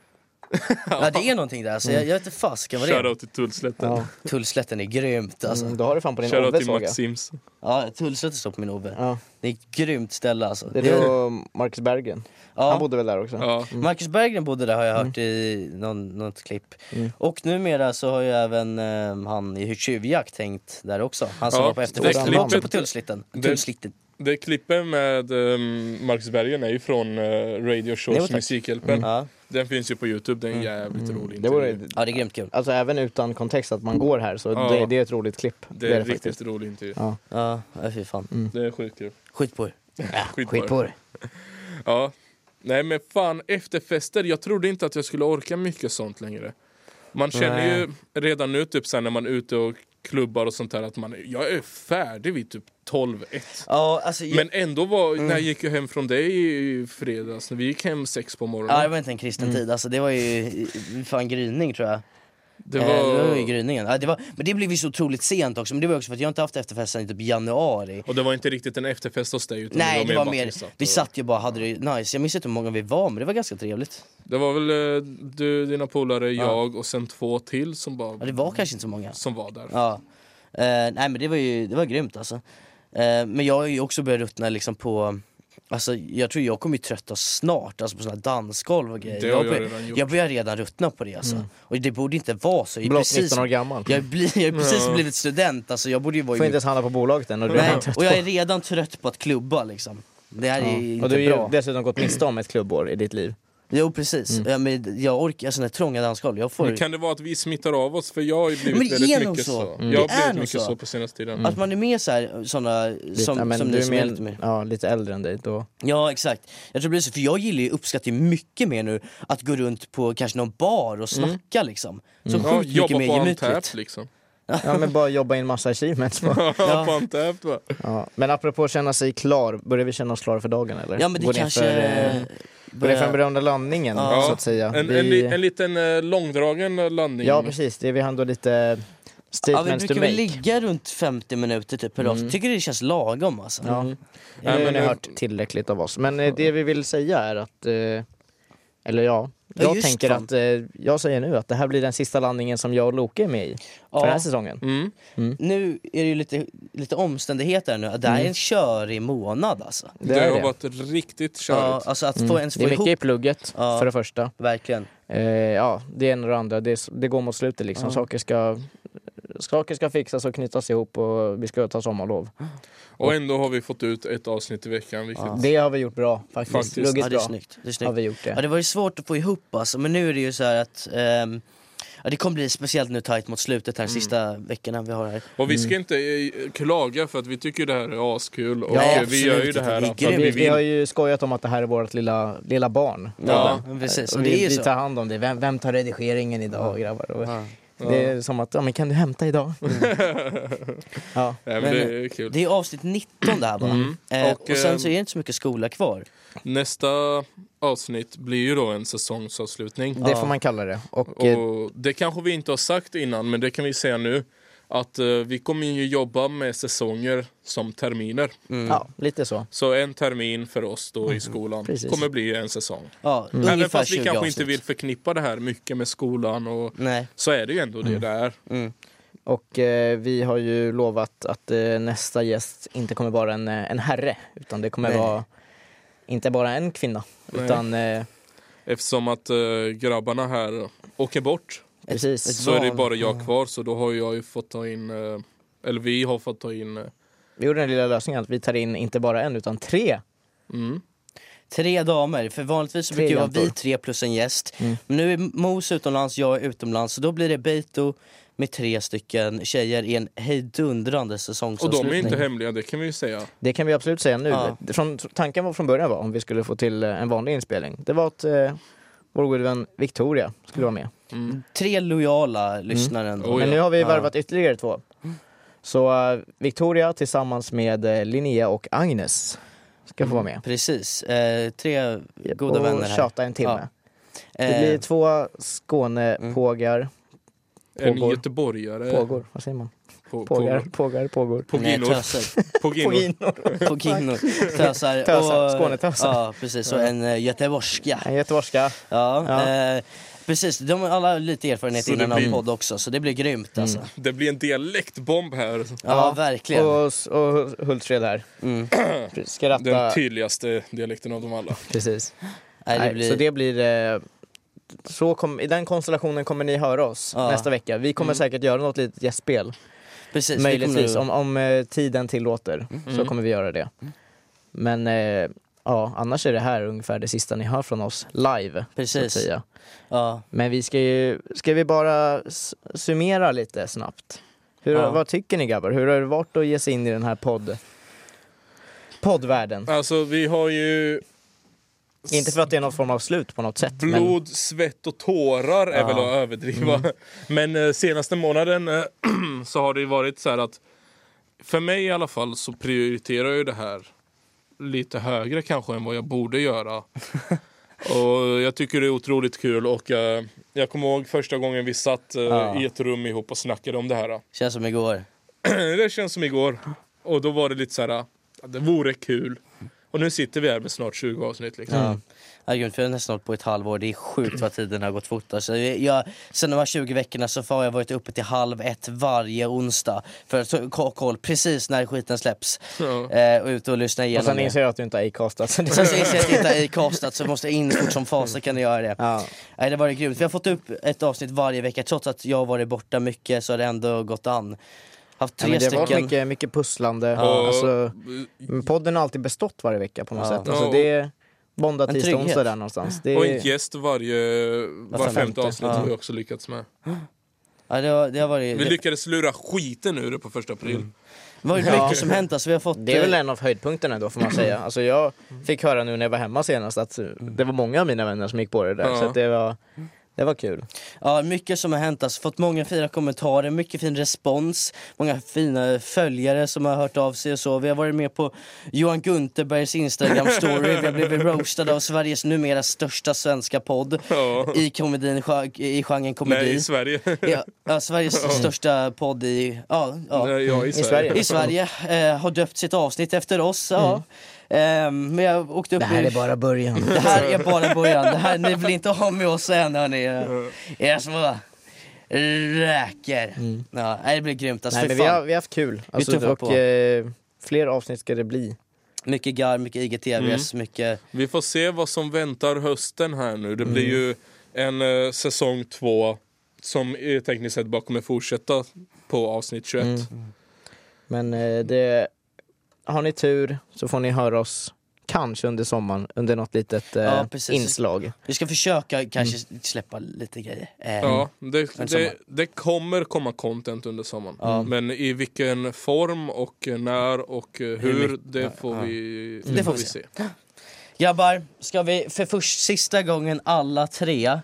ja, det är någonting där, så jag, jag vet inte fasiken vad det är. Shoutout till Tullslätten. ja. Tullslätten är grymt alltså. Mm, då har du fan på din Shoutout Ove till såg jag. Maxims. Ja, Tullslätten står på min Ove. Ja. Det är ett grymt ställe alltså. Det är då Marcus Berggren. Ja. Han bodde väl där också? Ja. Marcus Berggren bodde där, har jag hört i någon, något klipp. Mm. Och numera så har ju även eh, han i Tjuvjakt tänkt där också. Han som Ja, var på det efterfesten klippet- också på Tullslitten. det- Tullslitten. Det klippet med um, Marcus Bergen är ju från uh, Radio Jo, Shows tack. Musikhjälpen. Ja. Den finns ju på Youtube, den är jävligt rolig. Det vore, intervju. ja, det är grymt kul. alltså även utan kontext att man går här så Ja. det, det är ett roligt klipp. Det är en riktigt faktiskt. rolig intervju. Ja. Ja, ja, fy fan. Det är sjukt kul. Skit på er. Skit Skit på det. Ja. Nej men fan, efterfester, jag trodde inte att jag skulle orka mycket sånt längre. Man känner Nej. ju redan nu typ sen när man är ute och klubbar och sånt där att man, jag är färdig vid typ tolv ett. Ja, alltså, jag, Men ändå var, när jag gick ju hem från dig i fredags, när vi gick hem sex på morgonen. ja, det var inte en kristen tid. Alltså, det var ju fan gryning tror jag. Det Eh, var, det var ju gryningen. Ja, det var, men det blev ju så otroligt sent också. Men det var också för att jag inte haft efterfest sen i typ januari. och det var inte riktigt en efterfest hos dig utan Nej, det var bara mer, att vi och- satt ju bara, hade det nice. Jag minns inte hur många vi var, men det var ganska trevligt. Det var väl eh, du, dina polare, jag och sen två till som bara Ja, det var kanske inte så många. som var där. Ja. Eh, nej men det var ju, det var grymt alltså. Eh, men jag har ju också börjat ruttna liksom på, alltså jag tror jag kommer ju trötta snart, alltså på såna här dansgolv och grejer. Det har jag bör, redan gjort. jag börjar redan ruttna på det alltså. Och det borde inte vara så. Jag är Blott precis, nitton år gammal. jag är, bli, jag är precis Ja. blivit student, alltså jag borde ju vara Får i inte ens handla på bolaget än och du är Nej, redan trött och jag på. är redan trött på att klubba liksom. Det här är Ja. inte Och du har ju bra. dessutom gått miste om ett klubbår i ditt liv. Jo precis, ja, men jag orkar såna här trånga dansgolv. Jag får... Men kan det vara att vi smittar av oss? För jag har ju Men blivit det väldigt är nog mycket så. så. Mm. Jag har Det är blivit nog mycket så. så på senaste tiden. Att man är med så här, såna Lite, som, ja, men som du ni är som är mer, lite mer. ja, lite äldre än dig då. Ja exakt, jag tror det blir så, för jag gillar ju, uppskattar ju mycket mer nu att gå runt på kanske någon bar och snacka liksom. Så Ja, sjukt mycket jobba mer på gemytligt. Untapped liksom. Ja men bara jobba in massa achievements. bara. Ja, på Untapped va? Ja. Men apropå att känna sig klar, börjar vi känna oss klara för dagen eller? Ja men det Går ni kanske... för, eh, Går det för den berömda landningen Ja. så att säga? En, vi, en, li- en liten eh, långdragen landning. ja precis, det är vi har ändå lite Ja, vi statements to brukar väl make. ligga runt femtio minuter typ per avsnitt. Tycker det känns lagom alltså. Ja. Mm. Ja, Ja, nu har men, ni eh, hört tillräckligt av oss. Men eh, det vi vill säga är att, eh, eller ja, Ja, jag just tänker fan. att, eh, jag säger nu att det här blir den sista landningen som jag och Loke är med i för Ja. den här säsongen. Mm. Nu är det ju lite, lite omständigheter nu. Det här är en körig månad alltså. Det, Det, är har det. varit riktigt körigt. Ja, alltså att få ens Det få är mycket ihop, i plugget Ja. för det första. verkligen. Eh, ja, det ena och det andra. Det, är- det går mot slutet liksom. Ja. Saker, ska, saker ska fixas och knytas ihop och vi ska ta sommarlov. Och ändå har vi fått ut ett avsnitt i veckan. Vilket... Ja. Det har vi gjort bra faktiskt. Faktiskt. Ja, Ruggigt det är bra snyggt. Det är har snyggt. vi gjort det. Ja, det var ju svårt att få ihop alltså, men nu är det ju så här att ehm, ja, det kommer bli speciellt nu tajt mot slutet här, sista veckorna vi har här. Och vi ska inte eh, klaga för att vi tycker det här är askul. Och Nej, eh, vi gör ju absolut det här inte. för Det är att vi Vi, grymt. vi har vill. ju skojat om att det här är vårt lilla, lilla barn. Ja, precis. Och Och det vi, är ju vi så. tar hand om det. Vem, vem tar redigeringen idag grabbar? Och Ja. det är som att, ja men kan du hämta idag? ja. Nej, men Men, det är kul. Det är avsnitt nitton det här va? Mm. Eh, Och, och, sen eh, så är det inte så mycket skola kvar. Nästa avsnitt blir ju då en säsongsavslutning. Det Ja. får man kalla det. Och, eh, Och det kanske vi inte har sagt innan, men det kan vi säga nu. Att eh, vi kommer ju jobba med säsonger som terminer. Mm. ja, lite så. Så en termin för oss då i skolan Precis. kommer bli en säsong. Ja, Även ungefär fast vi tjugo kanske avsnitt. inte vill förknippa det här mycket med skolan och Nej. så är det ju ändå det det är. Mm. Och eh, vi har ju lovat att eh, nästa gäst inte kommer vara en, eh, en herre. Utan det kommer Nej. vara inte bara en kvinna. Nej. Utan, eh, Eftersom att eh, grabbarna här åker bort Precis. ett Så är det val. bara jag kvar, så då har jag ju fått ta in, eh, eller vi har fått ta in... Eh, Vi gjorde den lilla lösningen att vi tar in inte bara en utan tre. mm. Tre damer, för vanligtvis så Tre brukar det vara vi jäntor. tre plus en gäst. Mm. Men nu är Mos utomlands, jag är utomlands, så då blir det Beito med tre stycken tjejer i en hejdundrande Och säsongsavslutning. de är inte hemliga, det kan vi ju säga. Det kan vi absolut säga nu. Ja. Från, tanken var från början var om vi skulle få till eh, en vanlig inspelning. Det var att eh, vår gode vän Victoria skulle vara med. Mm. Tre lojala lyssnare ändå. Oj. Men nu har vi Ja. värvat ytterligare två. Så eh, Victoria tillsammans med eh, Linnea och Agnes ska få vara med. Precis, eh, tre goda och vänner här. tjata en timme. Ja. Det blir Eh, två Skånepågar. En Pågår. göteborgare. Pågår, vad säger man? På, Pågar, på, pågar, pågår. nej, Poginor. töser. Poginor. Påginor. Poginor. Tösar. Tösar, och- Skånetösar. Ja, precis. Och en uh, göteborgska. En göteborgska. Ja, Ja. Eh, precis. De har alla lite erfarenhet Så det innan av blir- podd också, så det blir grymt alltså. Det blir en dialektbomb här. Ja, verkligen. Och, och Hultsfred här. Mm. Ska ratta. Den tydligaste dialekten av dem alla. Precis. Nej, det Nej, blir... Så det blir... Eh, så kom, i den konstellationen kommer ni höra oss Ja. nästa vecka. Vi kommer säkert göra något litet gästspel. Precis, Möjligtvis, det kommer... om, om eh, tiden tillåter så kommer vi göra det. Men eh, ja, annars är det här ungefär det sista ni hör från oss live. Precis. Så att säga. Ja. Men vi ska ju, ska vi bara s- summera lite snabbt. Hur, Ja. Vad tycker ni grabbar? Hur har det varit att ge sig in i den här podd, poddvärlden? Alltså vi har ju Inte för att det är någon form av slut på något sätt. Men, blod, svett och tårar är Ja. väl att överdriva. Men eh, senaste månaden eh, så har det ju varit så här att för mig i alla fall så prioriterar jag ju det här lite högre kanske än vad jag borde göra. Och jag tycker det är otroligt kul och eh, jag kommer ihåg första gången vi satt eh, Ja. i ett rum ihop och snackade om det här. Känns som igår. Det känns som igår. Och då var det lite så här, ja, det vore kul. Och nu sitter vi här med snart tjugo avsnitt liksom. Ja. Ja, gud, för jag har nästan hållit på ett halvår. Det är sjukt vad tiden har gått fort. Alltså, jag, sen de här tjugo veckorna så har jag varit uppe till halv ett varje onsdag för att ha koll precis när skiten släpps. Ja. Eh, och ut och lyssna och igenom sen det. inser jag att du inte har acastat. Sen så inser jag att det inte är castat, så måste jag in fort som fas, så kan jag göra det. Ja. Nej, det var det grymt. Vi har fått upp ett avsnitt varje vecka. Trots att jag har varit borta mycket så har det ändå gått an. Haft Ja, tre men det har varit stycken. mycket, mycket pusslande. Och- Alltså, men podden har alltid bestått varje vecka på något Ja. sätt. Alltså, Ja, det är måndag, en tisdag, trygghet. onsdag där någonstans. Det Och är, en gäst varje var femte. femte avsnitt Ja. har vi också lyckats med. Ja, det, har, det har varit, Vi det, lyckades lura skiten ur det på första april. det var ju Ja. mycket som hänt. Alltså, vi har fått, det är väl eh, en av höjdpunkterna då får man säga. Alltså, jag fick höra nu när jag var hemma senast att det var många av mina vänner som gick på det där. Ja. Så att det var, det var kul. Ja, mycket som har hänt. Alltså, fått många fina kommentarer, mycket fin respons. Många fina följare som har hört av sig och så. Vi har varit med på Johan Gunterbergs Instagram-story. Vi har blivit roastade av Sveriges numera största svenska podd Ja. i komedin, i genren komedi. Nej, i Sverige. Ja, ja, Sveriges största podd i, ja, ja, Nej, ja, i Sverige. Sverige. i Sverige. Eh, har döpt sitt avsnitt efter oss. Ja. Eh, men jag åkte upp Det här i- är bara början. det här är bara början. Det här, ni vill inte ha med oss än, hörni. Era små räker. Ja, nej, det blir grymt. Alltså, Nej, för men vi fan. har, vi har haft kul. Alltså, tuffar och på. eh, fler avsnitt ska det bli. Mycket gar, mycket I G T V S, mycket... Vi får se vad som väntar hösten här nu. Det blir ju en eh, säsong två som eh, tekniskt sett bara kommer fortsätta på avsnitt tjugoett. Mm. Men eh, det, har ni tur så får ni höra oss kanske under sommaren under något litet eh, Ja, precis. inslag. Vi ska försöka kanske släppa lite grejer. Eh, Ja, det, En det, sommar. det kommer komma content under sommaren. Ja. Men i vilken form och när och eh, hur, mycket- det ja, får ja. vi, Det det får får vi vi se. Grabbar, ska vi för först, sista gången alla tre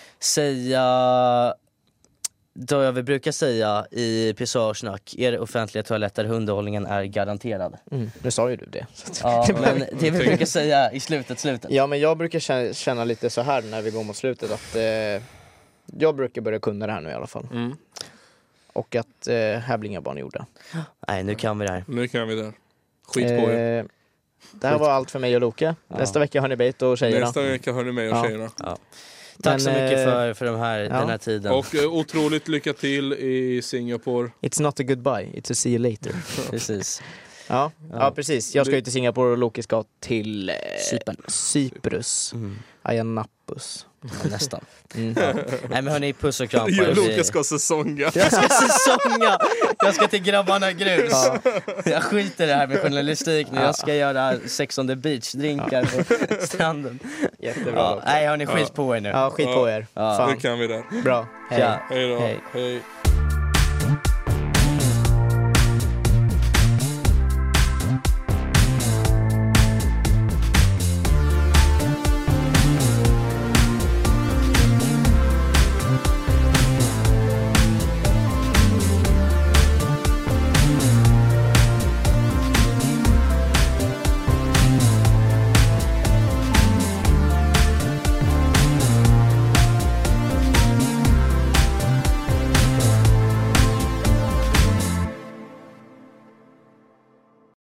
säga då jag vi brukar säga i pissoarsnack, er offentliga toaletter, underhållningen är garanterad. Mm. Nu sa ju du det. Så att- Ja, men det vi brukar säga i slutet, slutet. Ja, men jag brukar känna, känna lite så här när vi går mot slutet att eh, jag brukar börja kunna det här nu i alla fall. Mm. Och att eh, här blir inga barn gjorda. Nej, nu kan vi det här. Nu kan vi där. Skit på er. Eh, det här var allt för mig och Loke. Nästa vecka har ni Bait och tjejerna. Nästa vecka hör ni mig och Ja. tjejerna. Tack Men, så mycket eh, för, för de här, ja. den här tiden. Och eh, otroligt lycka till i Singapore. It's not a goodbye, it's a see you later. Precis. Ja, ja. precis. Jag ska ju till Singapore och Loke ska till eh, Cypern. Cyprus. Mm. Ayia Napos. Ja, nästan. Mm. Ja. Nej men hörni, puss och kram på Jo, er. Lukas ska säsonga. Jag ska säsonga. Jag ska till Grabbarna Grus. Ja. Jag skiter i det här med journalistik nu. Jag ska göra Sex on the beach drinkar på stranden. Jättebra. Ja. Nej hörni, skit på er nu. Ja, skit på er. Ja. Fan. Nu kan vi där. Bra. Hej. Ja. Hej då. Hej. Hej.